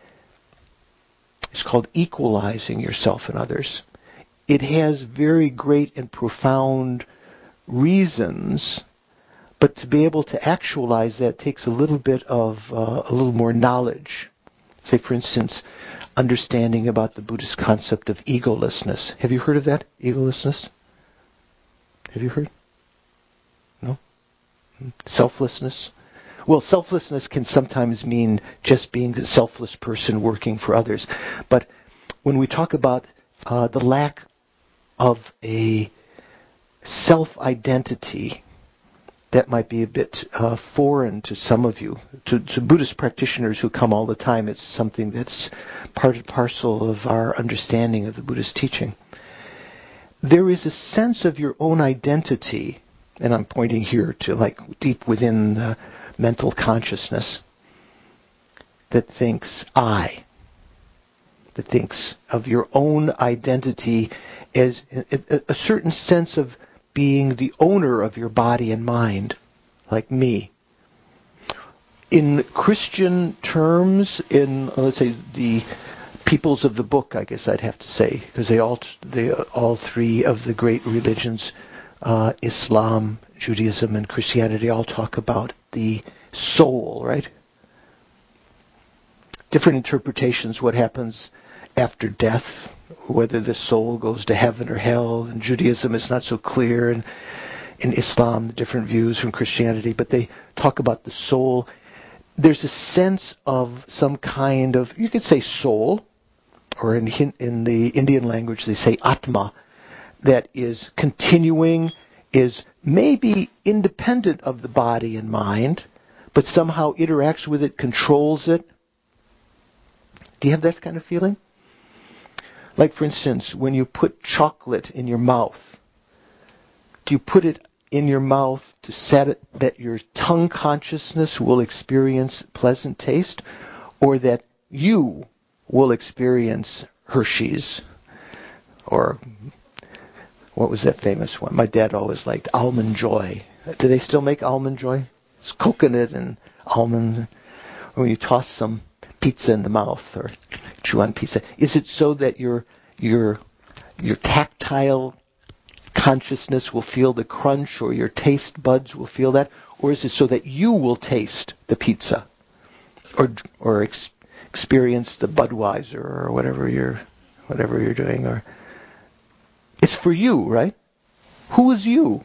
is called equalizing yourself and others. It has very great and profound reasons, but to be able to actualize that takes a little bit of a little more knowledge. Say, for instance, understanding about the Buddhist concept of egolessness. Have you heard of that? Egolessness? Have you heard? No? Selflessness? Well, selflessness can sometimes mean just being the selfless person working for others. But when we talk about the lack of a self-identity, that might be a bit foreign to some of you. To Buddhist practitioners who come all the time, it's something that's part and parcel of our understanding of the Buddhist teaching. There is a sense of your own identity, and I'm pointing here to like deep within the mental consciousness, that thinks I, that thinks of your own identity as a certain sense of being the owner of your body and mind, like me. In Christian terms, in let's say the peoples of the book, I guess I'd have to say, because all three of the great religions, Islam, Judaism, and Christianity, all talk about the soul, right? Different interpretations, what happens after death, whether the soul goes to heaven or hell. In Judaism, it's not so clear. And in Islam, the different views from Christianity, but they talk about the soul. There's a sense of some kind of, you could say soul, or in the Indian language they say Atma, that is continuing, is maybe independent of the body and mind, but somehow interacts with it, controls it. Do you have that kind of feeling? Like, for instance, when you put chocolate in your mouth, do you put it in your mouth to set it that your tongue consciousness will experience pleasant taste, or that you will experience Hershey's, or what was that famous one? My dad always liked Almond Joy. Do they still make Almond Joy? It's coconut and almonds. When you toss some pizza in the mouth or chew on pizza, is it so that your tactile consciousness will feel the crunch, or your taste buds will feel that, or is it so that you will taste the pizza, or experience the Budweiser or whatever you're doing? Or it's for you, right? Who is you?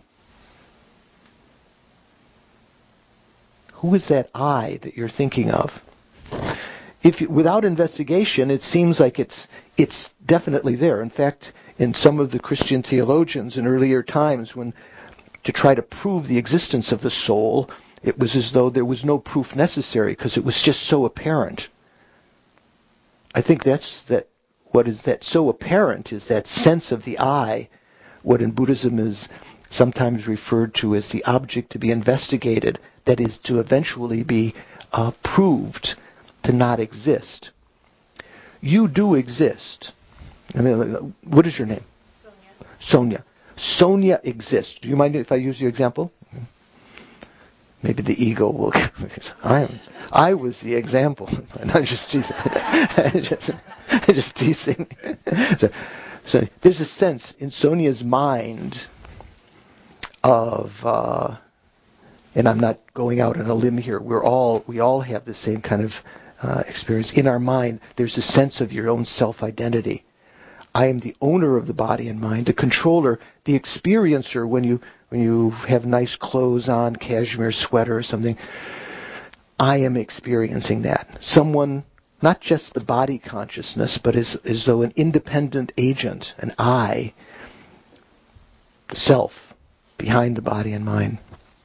Who is that I that you're thinking of? Without investigation, it seems like it's definitely there. In fact, in some of the Christian theologians in earlier times, when to try to prove the existence of the soul, it was as though there was no proof necessary because it was just so apparent. I think what is that so apparent is that sense of the I, what in Buddhism is sometimes referred to as the object to be investigated, that is to eventually be proved to not exist. You do exist. I mean, what is your name? Sonia. Sonia exists. Do you mind if I use your example? Maybe the ego will. I was the example. I'm just teasing. just teasing. So there's a sense in Sonia's mind of, and I'm not going out on a limb here. We all have the same kind of experience. In our mind, there's a sense of your own self-identity. I am the owner of the body and mind, the controller, the experiencer. When you have nice clothes on, cashmere sweater or something, I am experiencing that. Someone, not just the body consciousness, but as though an independent agent, an I, the self, behind the body and mind.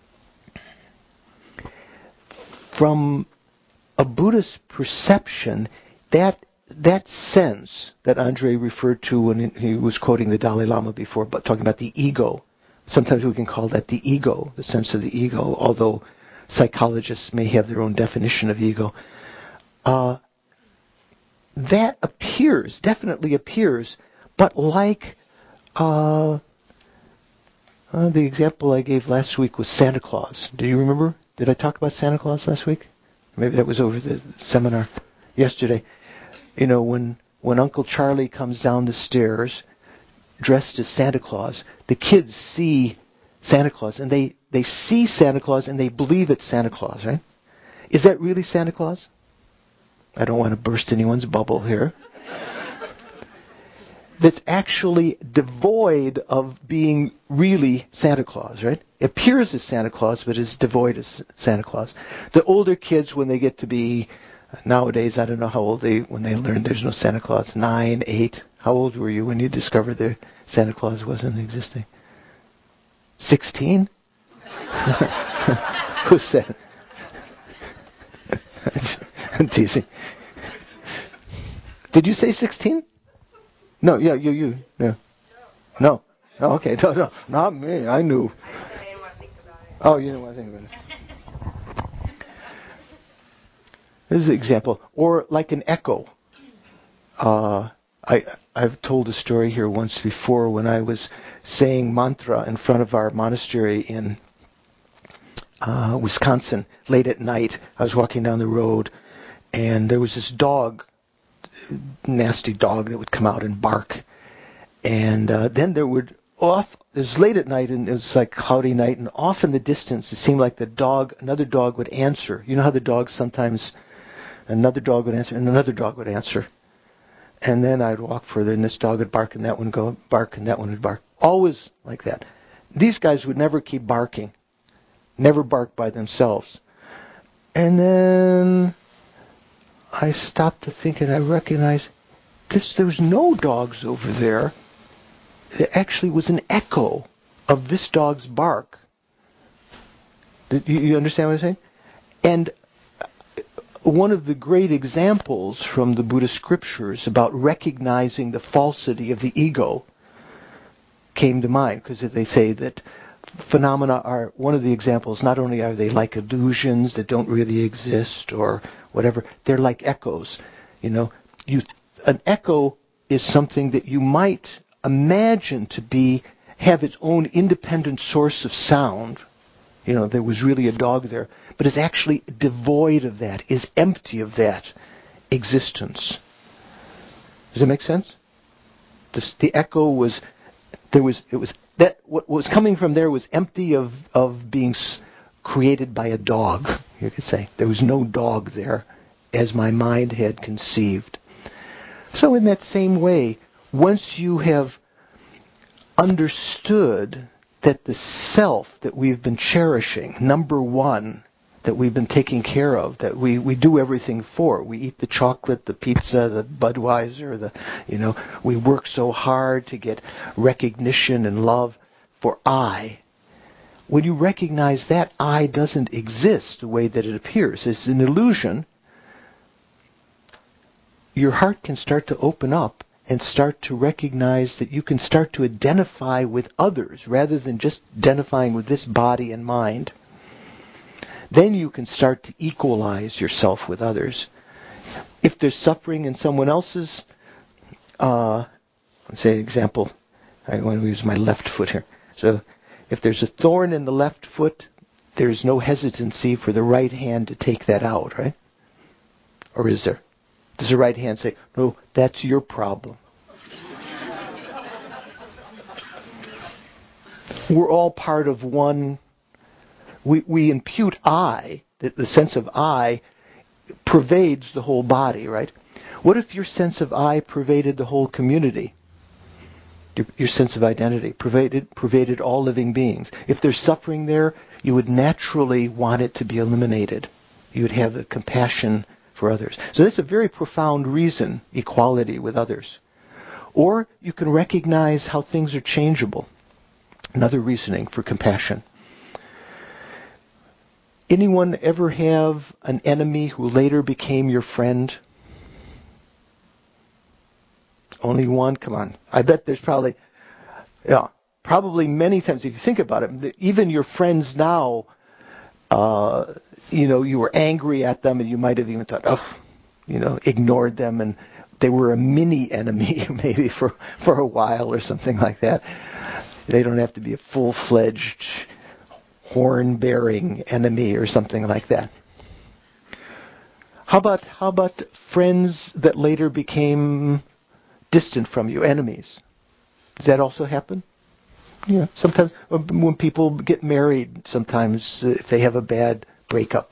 From a Buddhist perception, that sense that Andre referred to when he was quoting the Dalai Lama before, but talking about the ego, sometimes we can call that the ego, the sense of the ego, although psychologists may have their own definition of ego. That definitely appears, but like the example I gave last week was Santa Claus. Do you remember? Did I talk about Santa Claus last week? Maybe that was over the seminar yesterday. You know, when Uncle Charlie comes down the stairs dressed as Santa Claus, the kids see Santa Claus, and they see Santa Claus and they believe it's Santa Claus, right? Is that really Santa Claus? I don't want to burst anyone's bubble here. that's actually devoid of being really Santa Claus, right? It appears as Santa Claus, but is devoid of Santa Claus. The older kids, when they get to be, nowadays, I don't know how old when they learn there's no Santa Claus, 9, 8. How old were you when you discovered that Santa Claus wasn't existing? 16? Who said? I'm teasing. Did you say 16? No, yeah, you. Yeah. No. Oh, okay. No, not me. I knew. I didn't want to think about it. Oh, you didn't want to think about it. This is an example. Or like an echo. I've told a story here once before when I was saying mantra in front of our monastery in Wisconsin late at night. I was walking down the road, and there was this dog, nasty dog, that would come out and bark. And then there would it was late at night, and it was like cloudy night, and off in the distance it seemed like another dog would answer. You know how the dogs sometimes, another dog would answer, and another dog would answer. And then I'd walk further, and this dog would bark, and that one would go bark, and that one would bark. Always like that. These guys would never keep barking. Never bark by themselves. And then I stopped to think, and I recognized there was no dogs over there. It actually was an echo of this dog's bark. You understand what I'm saying? And one of the great examples from the Buddhist scriptures about recognizing the falsity of the ego came to mind, because they say that phenomena are, one of the examples, not only are they like illusions that don't really exist or whatever, they're like echoes. An echo is something that you might imagine to have its own independent source of sound. There was really a dog there, but is actually devoid of that, is empty of that existence. Does that make sense? The echo was, what was coming from there was empty of being created by a dog, you could say. There was no dog there, as my mind had conceived. So in that same way, once you have understood that the self that we've been cherishing, number one, that we've been taking care of, that we do everything for. We eat the chocolate, the pizza, the Budweiser, we work so hard to get recognition and love for I. When you recognize that I doesn't exist the way that it appears, it's an illusion, your heart can start to open up and start to recognize that you can start to identify with others rather than just identifying with this body and mind. Then you can start to equalize yourself with others. If there's suffering in someone else's, let's say an example, I want to use my left foot here. So if there's a thorn in the left foot, there's no hesitancy for the right hand to take that out, right? Or is there? Does the right hand say, no, that's your problem? We're all part of one. We impute I, that the sense of I pervades the whole body, right? What if your sense of I pervaded the whole community? Your sense of identity pervaded all living beings. If there's suffering there, you would naturally want it to be eliminated. You would have the compassion for others. So that's a very profound reason, equality with others. Or you can recognize how things are changeable. Another reasoning for compassion. Anyone ever have an enemy who later became your friend? Only one? Come on. I bet there's probably many times, if you think about it, even your friends now, you were angry at them, and you might have even thought, ignored them, and they were a mini enemy maybe for a while or something like that. They don't have to be a full-fledged, horn-bearing enemy or something like that. How about friends that later became distant from you, enemies? Does that also happen? Yeah. Sometimes when people get married, sometimes if they have a bad breakup,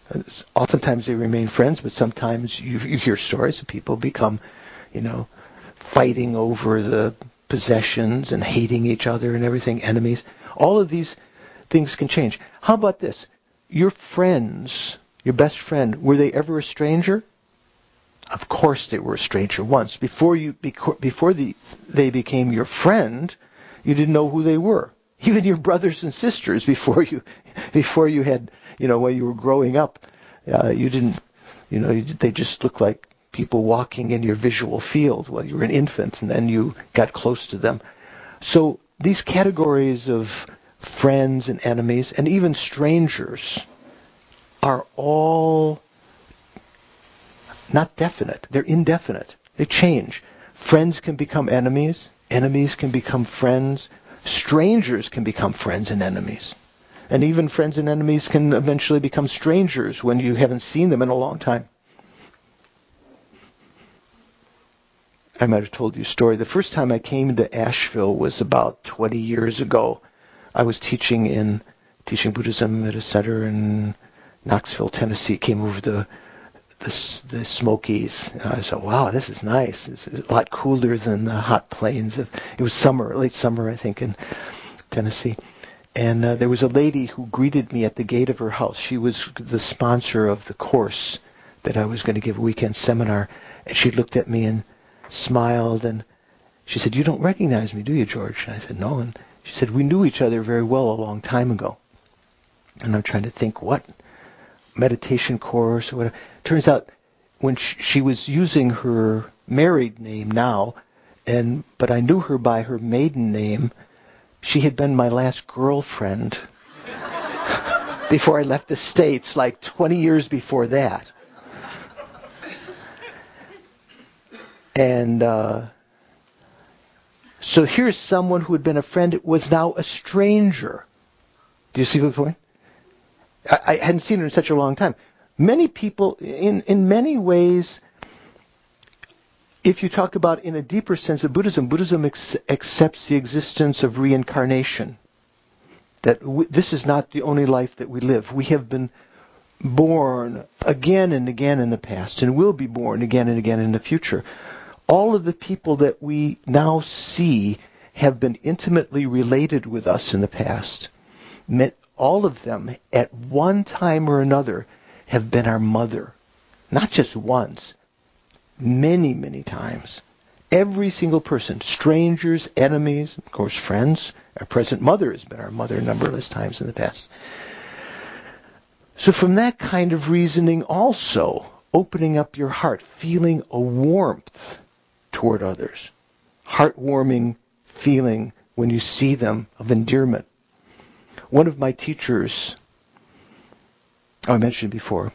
oftentimes they remain friends, but sometimes you hear stories of people become, fighting over the possessions and hating each other and everything, enemies. All of these things can change. How about this? Your friends, your best friend, were they ever a stranger? Of course they were a stranger once. Before they became your friend, you didn't know who they were. Even your brothers and sisters, before you had, while you were growing up, you didn't, they just looked like people walking in your visual field while you were an infant, and then you got close to them. So these categories of friends and enemies, and even strangers, are all not definite. They're indefinite. They change. Friends can become enemies. Enemies can become friends. Strangers can become friends and enemies. And even friends and enemies can eventually become strangers when you haven't seen them in a long time. I might have told you a story. The first time I came to Asheville was about 20 years ago. I was teaching Buddhism at a center in Knoxville, Tennessee. Came over the Smokies. And I said, wow, this is nice. It's a lot cooler than the hot plains. It was summer, late summer, I think, in Tennessee. And there was a lady who greeted me at the gate of her house. She was the sponsor of the course that I was going to give a weekend seminar. And she looked at me and smiled, and she said, "You don't recognize me, do you, George?" And I said, "No." And she said, "We knew each other very well a long time ago." And I'm trying to think, what meditation course or whatever. Turns out when she was using her married name now, but I knew her by her maiden name, she had been my last girlfriend before I left the States, like 20 years before that. And so here's someone who had been a friend, was now a stranger. Do you see the point? I hadn't seen her in such a long time. Many people, in many ways, if you talk about in a deeper sense of Buddhism, Buddhism accepts the existence of reincarnation. That this is not the only life that we live. We have been born again and again in the past, and will be born again and again in the future. All of the people that we now see have been intimately related with us in the past. All of them, at one time or another, have been our mother. Not just once, many, many times. Every single person, strangers, enemies, of course friends. Our present mother has been our mother numberless times in the past. So from that kind of reasoning also, opening up your heart, feeling a warmth toward others, heartwarming feeling when you see them of endearment. One of my teachers, I mentioned before,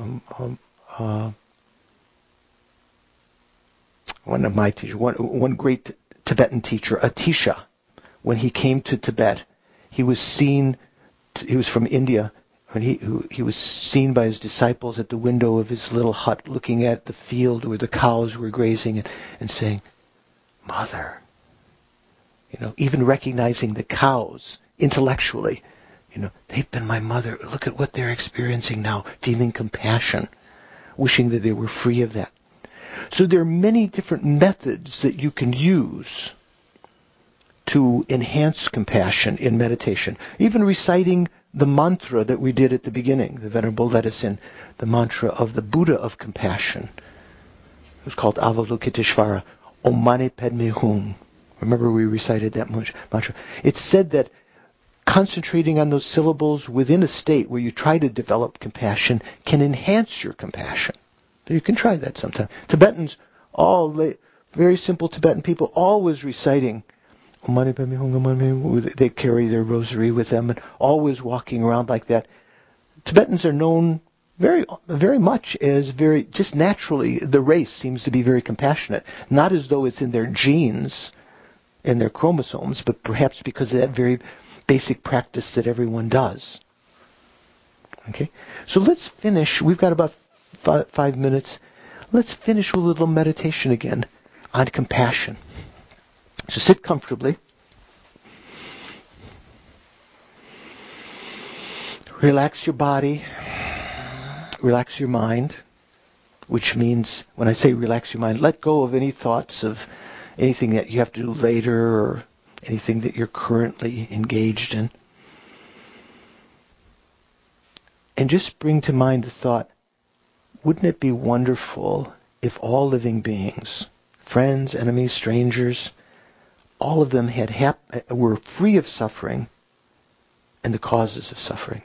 one of my teachers, one great Tibetan teacher, Atisha, when he came to Tibet, he was from India, and he was seen by his disciples at the window of his little hut, looking at the field where the cows were grazing and saying, "Mother," even recognizing the cows intellectually, they've been my mother. Look at what they're experiencing now, feeling compassion, wishing that they were free of that. So there are many different methods that you can use to enhance compassion in meditation. Even reciting the mantra that we did at the beginning, the Venerable led us in, the mantra of the Buddha of compassion. It was called Avalokiteshvara, Om Mani Padme Hum. Remember we recited that mantra. It's said that concentrating on those syllables within a state where you try to develop compassion can enhance your compassion. So you can try that sometime. Tibetans, very simple Tibetan people, always reciting Om Mani Padme Hum, Om Mani Padme Hum. They carry their rosary with them and always walking around like that. Tibetans are known very, very much as just naturally, the race seems to be very compassionate. Not as though it's in their genes, in their chromosomes, but perhaps because of that very basic practice that everyone does. Okay? So let's finish. We've got about 5 minutes. Let's finish with a little meditation again on compassion. So sit comfortably. Relax your body. Relax your mind. Which means, when I say relax your mind, let go of any thoughts of anything that you have to do later or anything that you're currently engaged in. And just bring to mind the thought, wouldn't it be wonderful if all living beings, friends, enemies, strangers, all of them were free of suffering and the causes of suffering?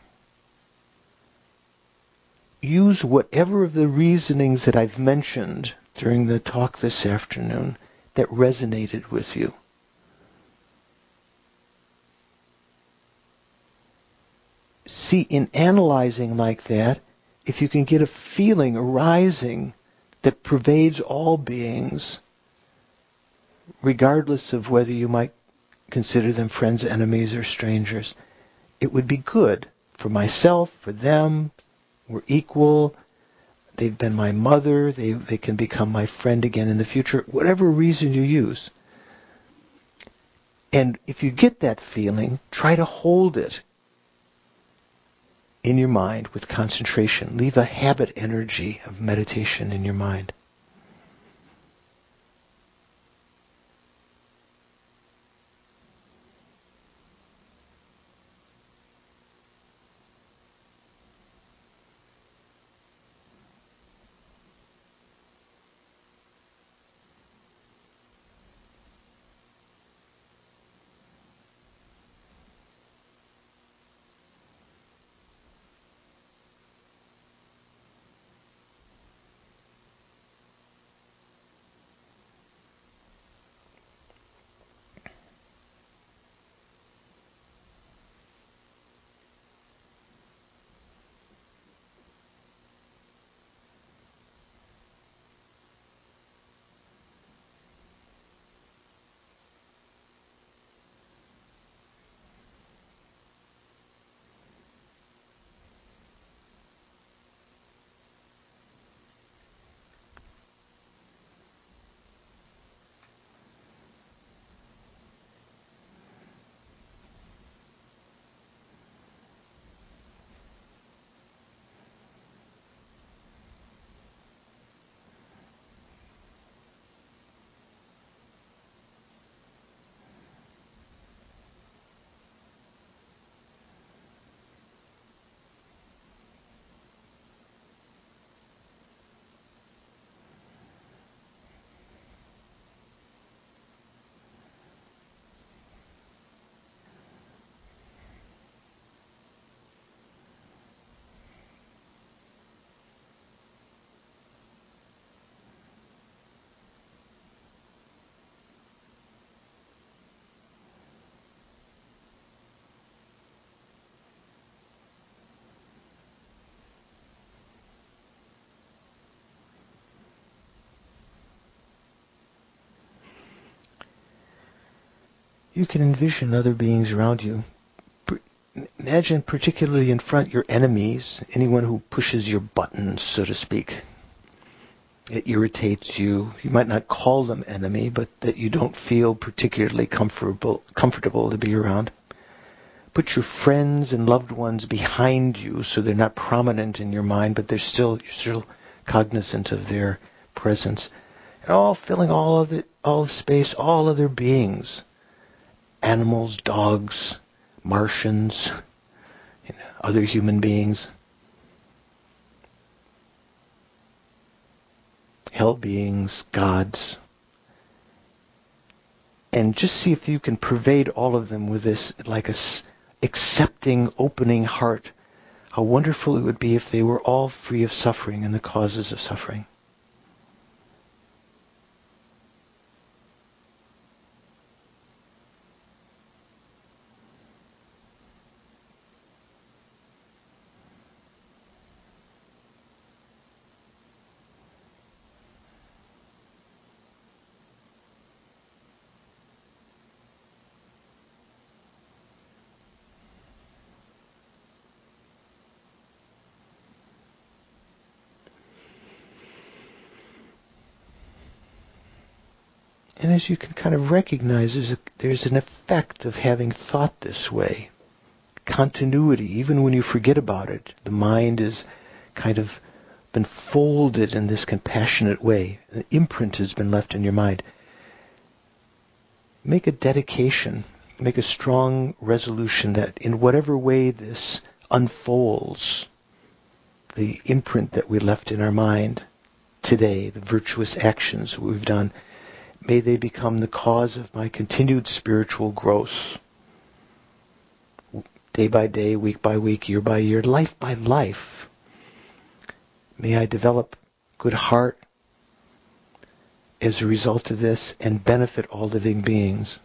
Use whatever of the reasonings that I've mentioned during the talk this afternoon that resonated with you. See, in analyzing like that, if you can get a feeling arising that pervades all beings, regardless of whether you might consider them friends, enemies, or strangers, it would be good for myself, for them. We're equal. They've been my mother. They can become my friend again in the future. Whatever reason you use. And if you get that feeling, try to hold it in your mind with concentration. Leave a habit energy of meditation in your mind. You can envision other beings around you. Imagine particularly in front your enemies, anyone who pushes your buttons, so to speak. It irritates you. You might not call them enemy, but that you don't feel particularly comfortable to be around. Put your friends and loved ones behind you so they're not prominent in your mind, but you're still cognizant of their presence. And all filling all of space, all other beings. Animals, dogs, Martians, other human beings, hell beings, gods. And just see if you can pervade all of them with this, like a accepting, opening heart. How wonderful it would be if they were all free of suffering and the causes of suffering. And as you can kind of recognize, there's an effect of having thought this way. Continuity, even when you forget about it, the mind is kind of been folded in this compassionate way. An imprint has been left in your mind. make a dedication, make a strong resolution that in whatever way this unfolds, the imprint that we left in our mind today, the virtuous actions that we've done, may they become the cause of my continued spiritual growth. Day by day, week by week, year by year, life by life. May I develop good heart as a result of this and benefit all living beings.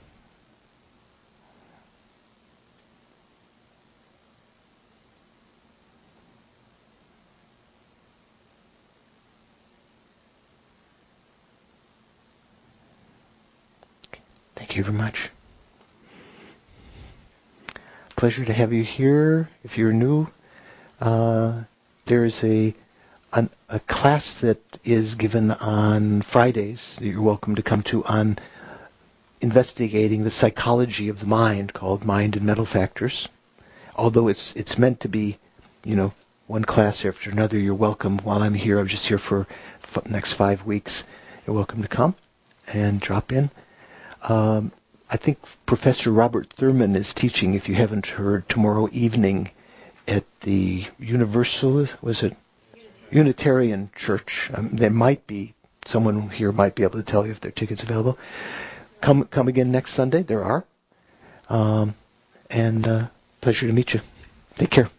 Thank you very much. Pleasure to have you here. If you're new, there's a class that is given on Fridays that you're welcome to come to on investigating the psychology of the mind, called Mind and Mental Factors. Although it's meant to be, one class after another, you're welcome. While I'm here, I'm just here for the next 5 weeks. You're welcome to come and drop in. I think Professor Robert Thurman is teaching, if you haven't heard, tomorrow evening at the Unitarian Church. There might be, someone here might be able to tell you if there are tickets available. Come again next Sunday, there are. And pleasure to meet you. Take care.